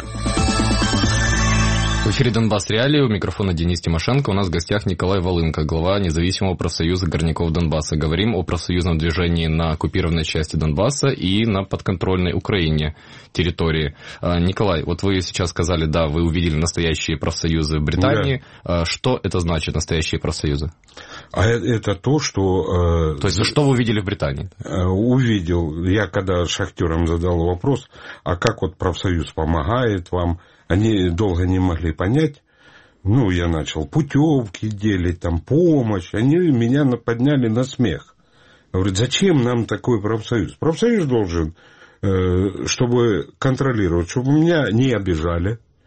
Speaker 2: В эфире «Донбасс Реалии», у микрофона Денис Тимошенко. У нас в гостях Николай Волынка, глава независимого профсоюза горняков Донбасса. Говорим о профсоюзном движении на оккупированной части Донбасса и на подконтрольной Украине территории. Николай, вот вы сейчас сказали, да, вы увидели настоящие профсоюзы в Британии. Да. Что это значит, настоящие профсоюзы?
Speaker 7: А это то, что...
Speaker 2: То есть, что вы увидели в Британии?
Speaker 7: Увидел. Я когда шахтерам задал вопрос, а как вот профсоюз помогает вам? Они долго не могли понять. Ну, я начал путевки делить, там, помощь. Они меня подняли на смех. Говорят, зачем нам такой профсоюз? Профсоюз должен, чтобы контролировать, чтобы меня не обижали,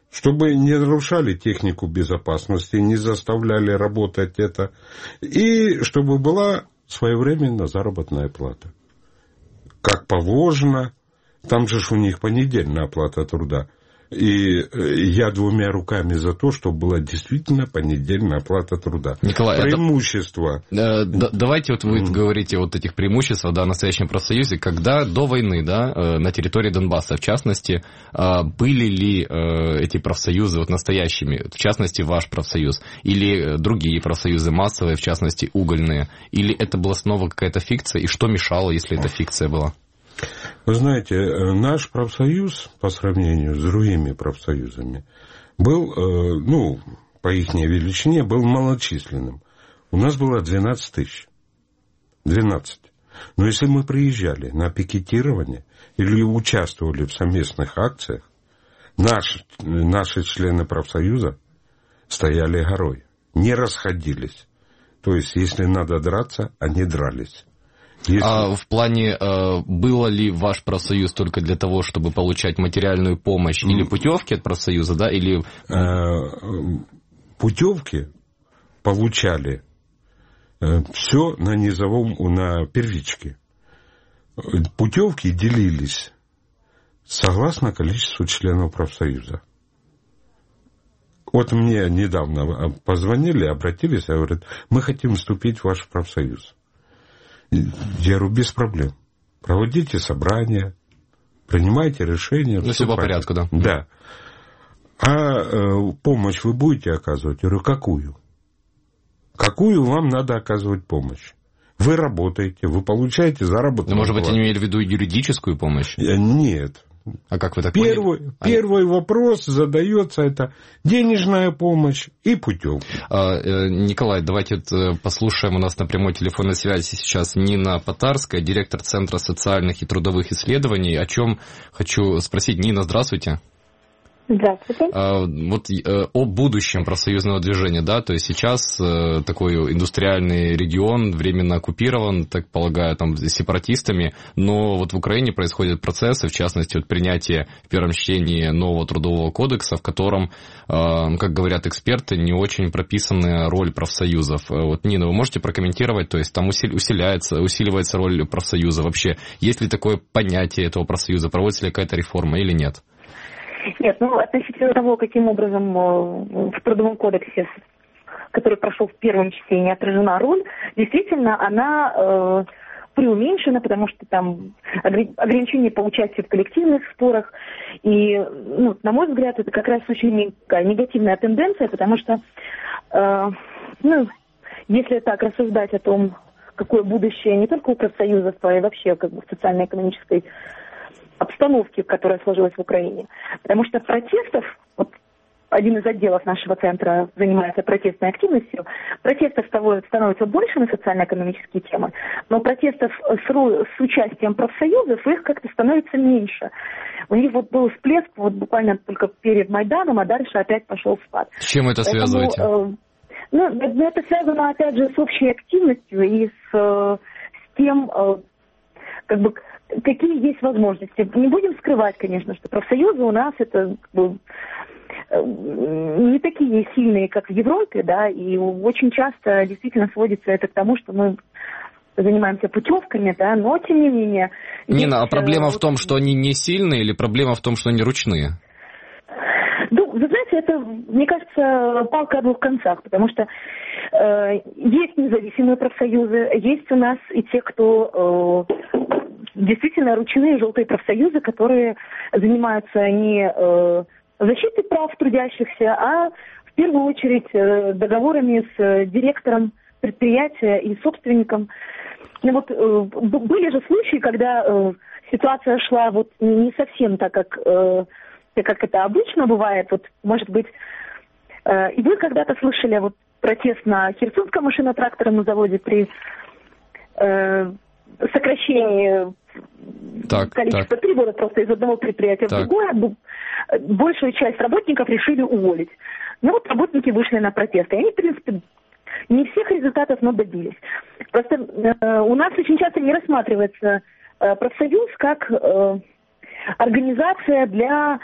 Speaker 7: чтобы не нарушали технику безопасности, не заставляли работать это, и чтобы была своевременная заработная плата. Как положено, там же у них понедельная оплата труда. И я двумя руками за то, чтобы была действительно понедельная оплата труда.
Speaker 2: Николай,
Speaker 7: преимущества.
Speaker 2: Это, да, давайте вот вы mm. говорите о вот этих преимуществах, да, в настоящем профсоюзе, когда до войны, да, на территории Донбасса, в частности, были ли эти профсоюзы вот настоящими, в частности, ваш профсоюз, или другие профсоюзы массовые, в частности, угольные, или это была снова какая-то фикция, и что мешало, если это фикция была?
Speaker 7: Вы знаете, наш профсоюз, по сравнению с другими профсоюзами, был, ну, по их величине, был малочисленным. У нас было двенадцать тысяч. двенадцать. Но если мы приезжали на пикетирование или участвовали в совместных акциях, наши, наши члены профсоюза стояли горой, не расходились. То есть, если надо драться, они дрались. Если...
Speaker 2: А в плане, было ли ваш профсоюз только для того, чтобы получать материальную помощь или путевки от профсоюза, да, или...
Speaker 7: Путевки получали все на низовом, на первичке. Путевки делились согласно количеству членов профсоюза. Вот мне недавно позвонили, обратились, и говорят, мы хотим вступить в ваш профсоюз. Я говорю, без проблем. Проводите собрания, принимайте решения.
Speaker 2: Ну, все по порядку, да.
Speaker 7: Да. А э, помощь вы будете оказывать? Я говорю, какую? Какую вам надо оказывать помощь? Вы работаете, вы получаете заработную плату.
Speaker 2: Может быть, они имели в виду юридическую помощь?
Speaker 7: Нет.
Speaker 2: А как вы так
Speaker 7: первый,
Speaker 2: поняли?
Speaker 7: Первый вопрос задается, это денежная помощь и путевка.
Speaker 2: А, Николай, давайте послушаем, у нас на прямой телефонной связи сейчас Нина Потарская, директор Центра социальных и трудовых исследований. О чем хочу спросить. Нина, здравствуйте.
Speaker 10: Здравствуйте.
Speaker 2: А, вот э, о будущем профсоюзного движения, да, то есть сейчас э, такой индустриальный регион временно оккупирован, так полагаю, там сепаратистами, но вот в Украине происходят процессы, в частности, вот принятие в первом чтении нового трудового кодекса, в котором, э, как говорят эксперты, не очень прописана роль профсоюзов. Вот, Нина, вы можете прокомментировать, то есть там усиляется, усиливается роль профсоюза вообще, есть ли такое понятие этого профсоюза, проводится ли какая-то реформа или нет?
Speaker 10: Нет, ну, относительно того, каким образом в Трудовом кодексе, который прошел в первом чтении, отражена роль, действительно, она э, преуменьшена, потому что там ограничения по участию в коллективных спорах. И, ну, на мой взгляд, это как раз очень негативная тенденция, потому что, э, ну, если так рассуждать о том, какое будущее не только у профсоюзов, а и вообще как бы в социально-экономической обстановки, которая сложилась в Украине. Потому что протестов, вот один из отделов нашего центра занимается протестной активностью, протестов становится больше на социально-экономические темы, но протестов с, с участием профсоюзов их как-то становится меньше. У них вот был всплеск вот буквально только перед Майданом, а дальше опять пошел спад.
Speaker 2: С чем это Поэтому, связываете?
Speaker 10: Э, ну, это связано, опять же, с общей активностью и с, с тем, э, как бы, какие есть возможности. Не будем скрывать, конечно, что профсоюзы у нас это как бы, не такие сильные, как в Европе, да, и очень часто действительно сводится это к тому, что мы занимаемся путевками, да, но тем не менее...
Speaker 2: Нина,
Speaker 10: есть,
Speaker 2: а проблема
Speaker 10: вот,
Speaker 2: в том, что они не сильные, или проблема в том, что они ручные?
Speaker 10: Ну, вы знаете, это, мне кажется, палка о двух концах, потому что э, есть независимые профсоюзы, есть у нас и те, кто... Э, действительно ручные желтые профсоюзы, которые занимаются не э, защитой прав трудящихся, а в первую очередь э, договорами с э, директором предприятия и собственником. Ну, вот, э, были же случаи, когда э, ситуация шла вот не совсем так, как, э, как это обычно бывает. Вот, может быть, э, и вы когда-то слышали вот, протест на Херсонском машино-тракторном заводе при э, сокращении
Speaker 2: так,
Speaker 10: количества
Speaker 2: так.
Speaker 10: приборов просто из одного предприятия так. в другое, большую часть работников решили уволить. Ну вот работники вышли на протесты. И они, в принципе, не всех результатов, но добились. Просто э, у нас очень часто не рассматривается э, профсоюз как э, организация для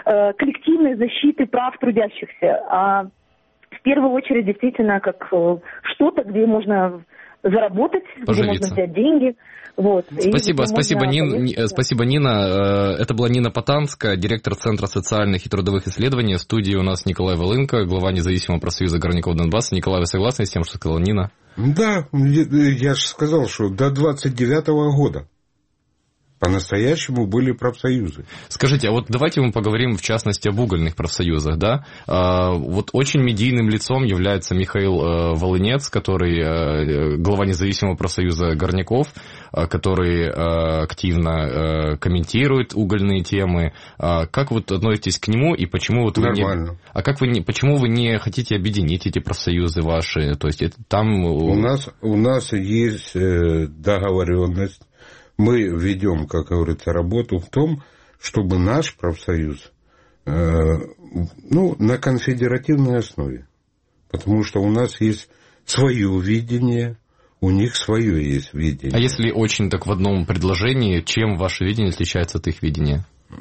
Speaker 10: э, коллективной защиты прав трудящихся, а в первую очередь действительно как э, что-то, где можно заработать,
Speaker 2: поживиться,
Speaker 10: где можно взять деньги. Вот.
Speaker 2: Спасибо, спасибо, Нина, спасибо, Нина. Это была Нина Потанская, директор Центра социальных и трудовых исследований. В студии у нас Николай Волынко, глава независимого профсоюза горняков Донбасса. Николай, вы согласны с тем, что сказала Нина?
Speaker 7: Да, я же сказал, что до двадцать девятого года по-настоящему были профсоюзы.
Speaker 2: Скажите, а вот давайте мы поговорим в частности об угольных профсоюзах, да? А, вот очень медийным лицом является Михаил а, Волынец, который а, глава независимого профсоюза горняков, а, который а, активно а, комментирует угольные темы. А, как вот относитесь к нему и почему вот вы
Speaker 7: Нормально.
Speaker 2: не... А как вы не... почему вы не хотите объединить эти профсоюзы ваши? То есть это там...
Speaker 7: У нас, у нас есть договоренность. Мы ведем, как говорится, работу в том, чтобы наш профсоюз э, ну, на конфедеративной основе. Потому что у нас есть свое видение, у них свое есть видение.
Speaker 2: А если очень так в одном предложении, чем ваше видение отличается от их видения?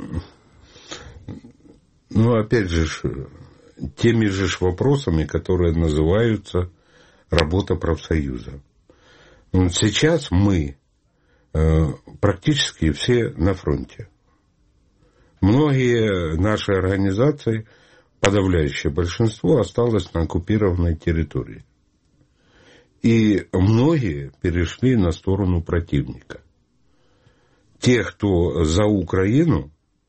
Speaker 7: Ну, опять же, теми же вопросами, которые называются работа профсоюза. Сейчас мы практически все на фронте. Многие наши организации, подавляющее большинство, осталось на оккупированной территории. И многие перешли на сторону противника. Те, кто за Украину,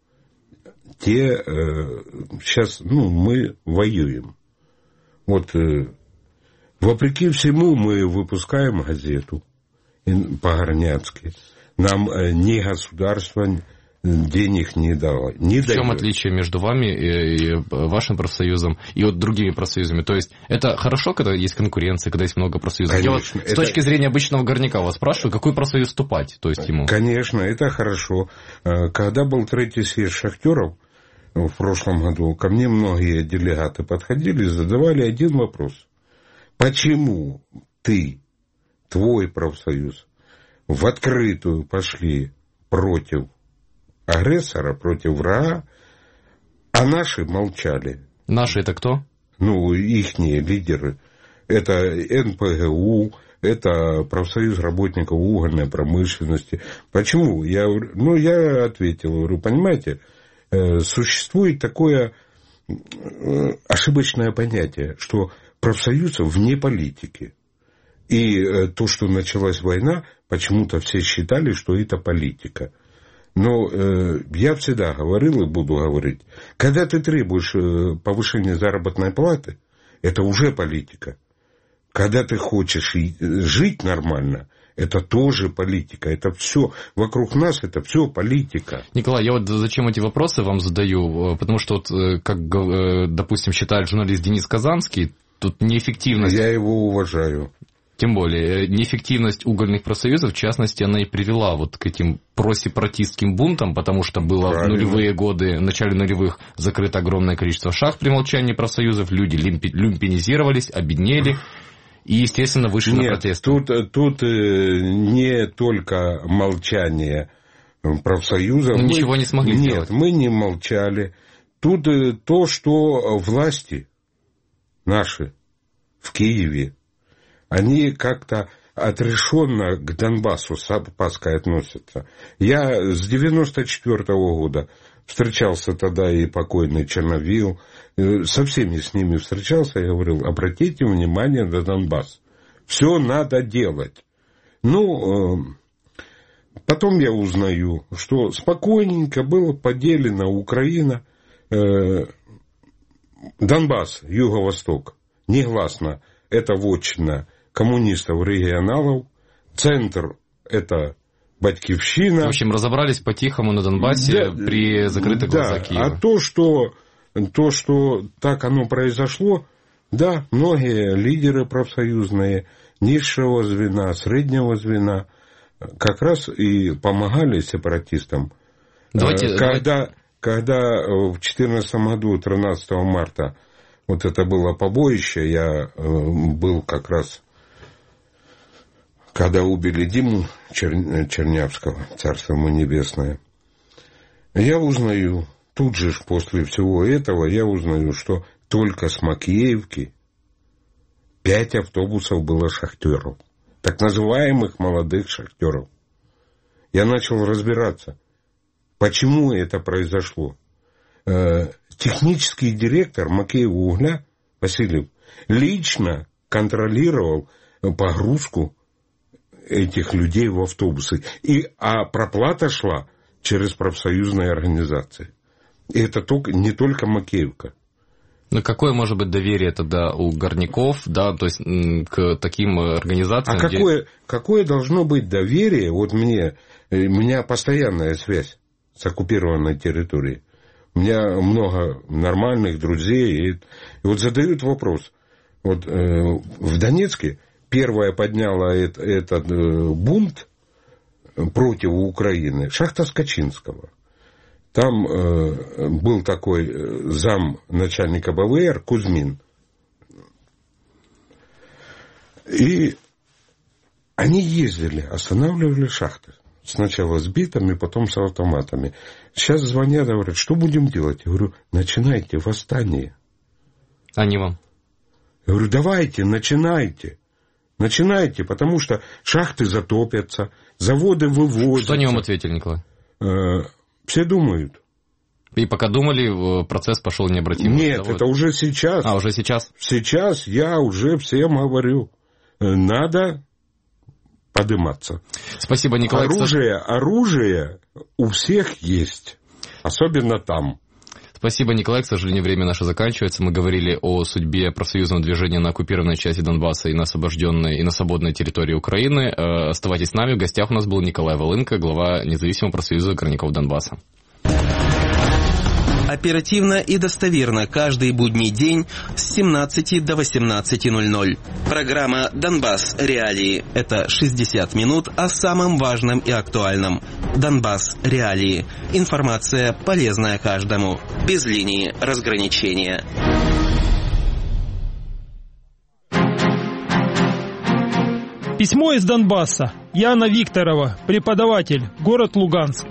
Speaker 7: те э, сейчас, ну, мы воюем. Вот, э, вопреки всему, мы выпускаем газету по-горняцки. Нам ни государство денег не дало. Не
Speaker 2: в чем отличие между вами и, и вашим профсоюзом и вот другими профсоюзами? То есть это хорошо, когда есть конкуренция, когда есть много профсоюзов?
Speaker 7: Конечно,
Speaker 2: Я вот
Speaker 7: это...
Speaker 2: с точки зрения обычного горняка вас спрашиваю, какой профсоюз вступать? То есть ему?
Speaker 7: Конечно, это хорошо. Когда был третий съезд шахтеров в прошлом году, ко мне многие делегаты подходили и задавали один вопрос. Почему ты, твой профсоюз, в открытую пошли против агрессора, против врага, а наши молчали.
Speaker 2: Наши это кто?
Speaker 7: Ну, ихние лидеры. Это эн пэ гэ у, это профсоюз работников угольной промышленности. Почему? Я, ну, я ответил, говорю, понимаете, существует такое ошибочное понятие, что профсоюз вне политики. И то, что началась война, почему-то все считали, что это политика. Но э, я всегда говорил и буду говорить, когда ты требуешь э, повышения заработной платы, это уже политика. Когда ты хочешь жить нормально, это тоже политика. Это все вокруг нас, это все политика.
Speaker 2: Николай, я вот зачем эти вопросы вам задаю? Потому что, вот, как, допустим, считает журналист Денис Казанский, тут неэффективность...
Speaker 7: Я его уважаю.
Speaker 2: Тем более, неэффективность угольных профсоюзов, в частности, она и привела вот к этим просепаратистским бунтам, потому что было Правильно. в нулевые годы, в начале нулевых закрыто огромное количество шахт при молчании профсоюзов, люди люмпинизировались, обеднели и, естественно, вышли
Speaker 7: Нет,
Speaker 2: на протесты.
Speaker 7: Тут, тут не только молчание профсоюзов.
Speaker 2: Мы ничего не смогли
Speaker 7: Нет,
Speaker 2: сделать.
Speaker 7: мы не молчали. Тут то, что власти наши в Киеве, они как-то отрешенно к Донбассу с опаской относятся. Я с девяносто четвёртого года встречался тогда и покойный Черновил, со всеми с ними встречался и говорил, обратите внимание на Донбасс. Все надо делать. Ну, потом я узнаю, что спокойненько было поделено Украина, Донбасс, Юго-Восток, негласно, это вотчина коммунистов-регионалов, центр – это Батькивщина.
Speaker 2: В общем, разобрались по-тихому на Донбассе да, при закрытых
Speaker 7: да,
Speaker 2: глазах Киева.
Speaker 7: А то что, то, что так оно произошло, да, многие лидеры профсоюзные, низшего звена, среднего звена, как раз и помогали сепаратистам.
Speaker 2: Давайте,
Speaker 7: когда,
Speaker 2: давайте...
Speaker 7: когда в две тысячи четырнадцатом году, тринадцатого марта, вот это было побоище, я был как раз... Когда убили Диму Чер... Чернявского, царство ему небесное, я узнаю, тут же после всего этого я узнаю, что только с Макеевки пять автобусов было шахтеров, так называемых молодых шахтеров. Я начал разбираться, почему это произошло. Технический директор Макеевугля Васильев лично контролировал погрузку этих людей в автобусы. И, а проплата шла через профсоюзные организации. И это только, не только Макеевка.
Speaker 2: Ну, какое может быть доверие тогда у горняков, да, то есть к таким организациям?
Speaker 7: А
Speaker 2: где...
Speaker 7: какое, какое должно быть доверие? Вот мне, у меня постоянная связь с оккупированной территорией. У меня много нормальных друзей. И, и вот задают вопрос. Вот э, в Донецке первая подняла это, этот э, бунт против Украины шахта Скачинского. Там э, был такой э, зам начальника бэ вэ эр Кузьмин. И они ездили, останавливали шахты. Сначала с битами, потом с автоматами. Сейчас звонят, говорят, что будем делать? Я говорю, начинайте восстание.
Speaker 2: Они вам?
Speaker 7: Я говорю, давайте, начинайте. Начинайте, потому что шахты затопятся, заводы вывозятся.
Speaker 2: Что они вам ответили, Николай?
Speaker 7: Э, все думают.
Speaker 2: И пока думали, процесс пошел необратимо?
Speaker 7: Нет, да, это вот. Уже сейчас.
Speaker 2: А, уже сейчас?
Speaker 7: Сейчас я уже всем говорю, надо подниматься.
Speaker 2: Спасибо, Николай.
Speaker 7: Оружие, оружие у всех есть, особенно там.
Speaker 2: Спасибо, Николай. К сожалению, время наше заканчивается. Мы говорили о судьбе профсоюзного движения на оккупированной части Донбасса и на освобожденной и на свободной территории Украины. Оставайтесь с нами. В гостях у нас был Николай Волынко, глава независимого профсоюза горняков Донбасса.
Speaker 1: Оперативно и достоверно каждый будний день с семнадцати до восемнадцати ноль-ноль. Программа «Донбасс. Реалии». Это шестьдесят минут о самом важном и актуальном. «Донбасс. Реалии». Информация, полезная каждому. Без линии разграничения.
Speaker 11: Письмо из Донбасса. Яна Викторова, преподаватель, город Луганск.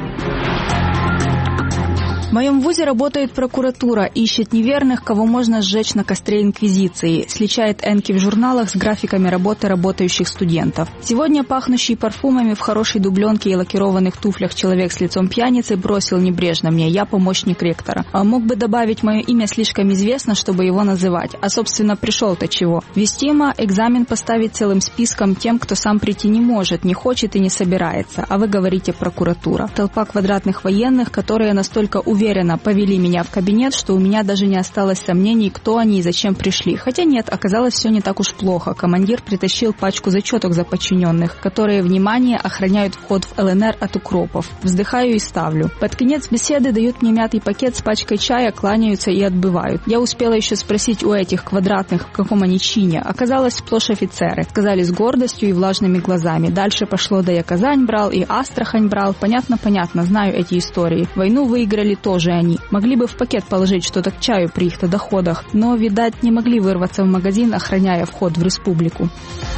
Speaker 13: В моем вузе работает прокуратура, ищет неверных, кого можно сжечь на костре инквизиции, сличает энки в журналах с графиками работы работающих студентов. Сегодня пахнущий парфумами в хорошей дубленке и лакированных туфлях человек с лицом пьяницы бросил небрежно мне: я помощник ректора. А мог бы добавить, мое имя слишком известно, чтобы его называть. А, собственно, пришел-то чего? Вестимо экзамен поставить целым списком тем, кто сам прийти не может, не хочет и не собирается. А вы говорите прокуратура. Толпа квадратных военных, которые настолько уверены, Уверенно повели меня в кабинет, что у меня даже не осталось сомнений, кто они и зачем пришли. Хотя нет, оказалось все не так уж плохо. Командир притащил пачку зачеток за подчиненных, которые, внимание, охраняют вход в эл эн эр от укропов. Вздыхаю и ставлю. Под конец беседы дают мне мятый пакет с пачкой чая, кланяются и отбывают. Я успела еще спросить у этих квадратных, в каком они чине. Оказалось, сплошь офицеры. Сказали с гордостью и влажными глазами. Дальше пошло, да я Казань брал, и Астрахань брал. Понятно-понятно, знаю эти истории. Войну выиграли тоже они. Могли бы в пакет положить что-то к чаю при их-то доходах, но, видать, не могли вырваться в магазин, охраняя вход в республику.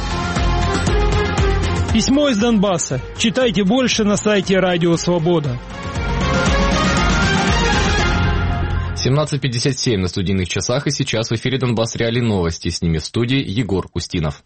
Speaker 11: Письмо из Донбасса. Читайте больше на сайте Радио Свобода.
Speaker 2: семнадцать пятьдесят семь на студийных часах, и сейчас в эфире Донбасс Реалии новости. С ними в студии Егор Устинов.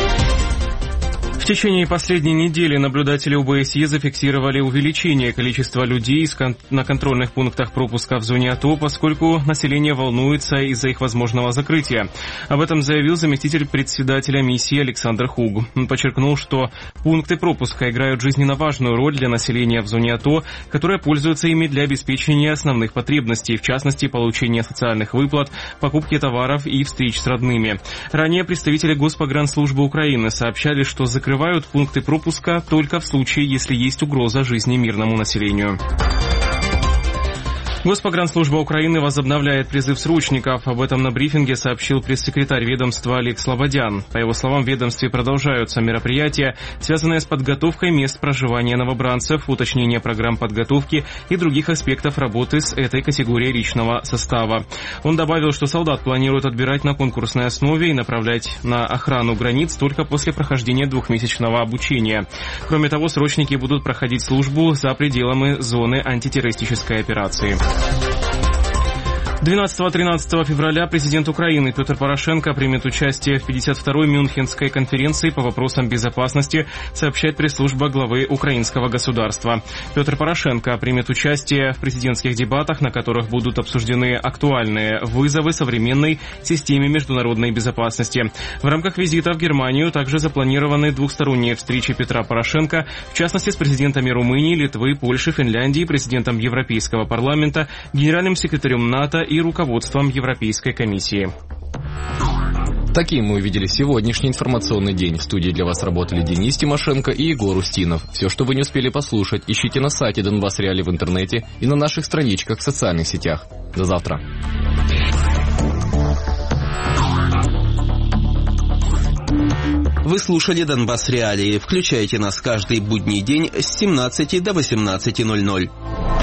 Speaker 3: В течение последней недели наблюдатели о бэ эс е зафиксировали увеличение количества людей на контрольных пунктах пропуска в зоне АТО, поскольку население волнуется из-за их возможного закрытия. Об этом заявил заместитель председателя миссии Александр Хуг. Он подчеркнул, что пункты пропуска играют жизненно важную роль для населения в зоне АТО, которое пользуется ими для обеспечения основных потребностей, в частности, получения социальных выплат, покупки товаров и встреч с родными. Ранее представители Госпогранслужбы Украины сообщали, что закрывают Закрывают пункты пропуска только в случае, если есть угроза жизни мирному населению. Госпогранслужба Украины возобновляет призыв срочников. Об этом на брифинге сообщил пресс-секретарь ведомства Олег Слободян. По его словам, в ведомстве продолжаются мероприятия, связанные с подготовкой мест проживания новобранцев, уточнение программ подготовки и других аспектов работы с этой категорией личного состава. Он добавил, что солдат планируют отбирать на конкурсной основе и направлять на охрану границ только после прохождения двухмесячного обучения. Кроме того, срочники будут проходить службу за пределами зоны антитеррористической операции. двенадцатого-тринадцатого февраля президент Украины Петр Порошенко примет участие в пятьдесят второй Мюнхенской конференции по вопросам безопасности, сообщает пресс-служба главы украинского государства. Петр Порошенко примет участие в президентских дебатах, на которых будут обсуждены актуальные вызовы современной системе международной безопасности. В рамках визита в Германию также запланированы двухсторонние встречи Петра Порошенко, в частности с президентами Румынии, Литвы, Польши, Финляндии, президентом Европейского парламента, генеральным секретарем НАТО и руководством Европейской комиссии.
Speaker 2: Таким мы увидели сегодняшний информационный день. В студии для вас работали Денис Тимошенко и Егор Устинов. Все, что вы не успели послушать, ищите на сайте Донбасс Реали в интернете и на наших страничках в социальных сетях. До завтра.
Speaker 1: Вы слушали Донбасс Реалии. Включайте нас каждый будний день с семнадцати до восемнадцати ноль ноль.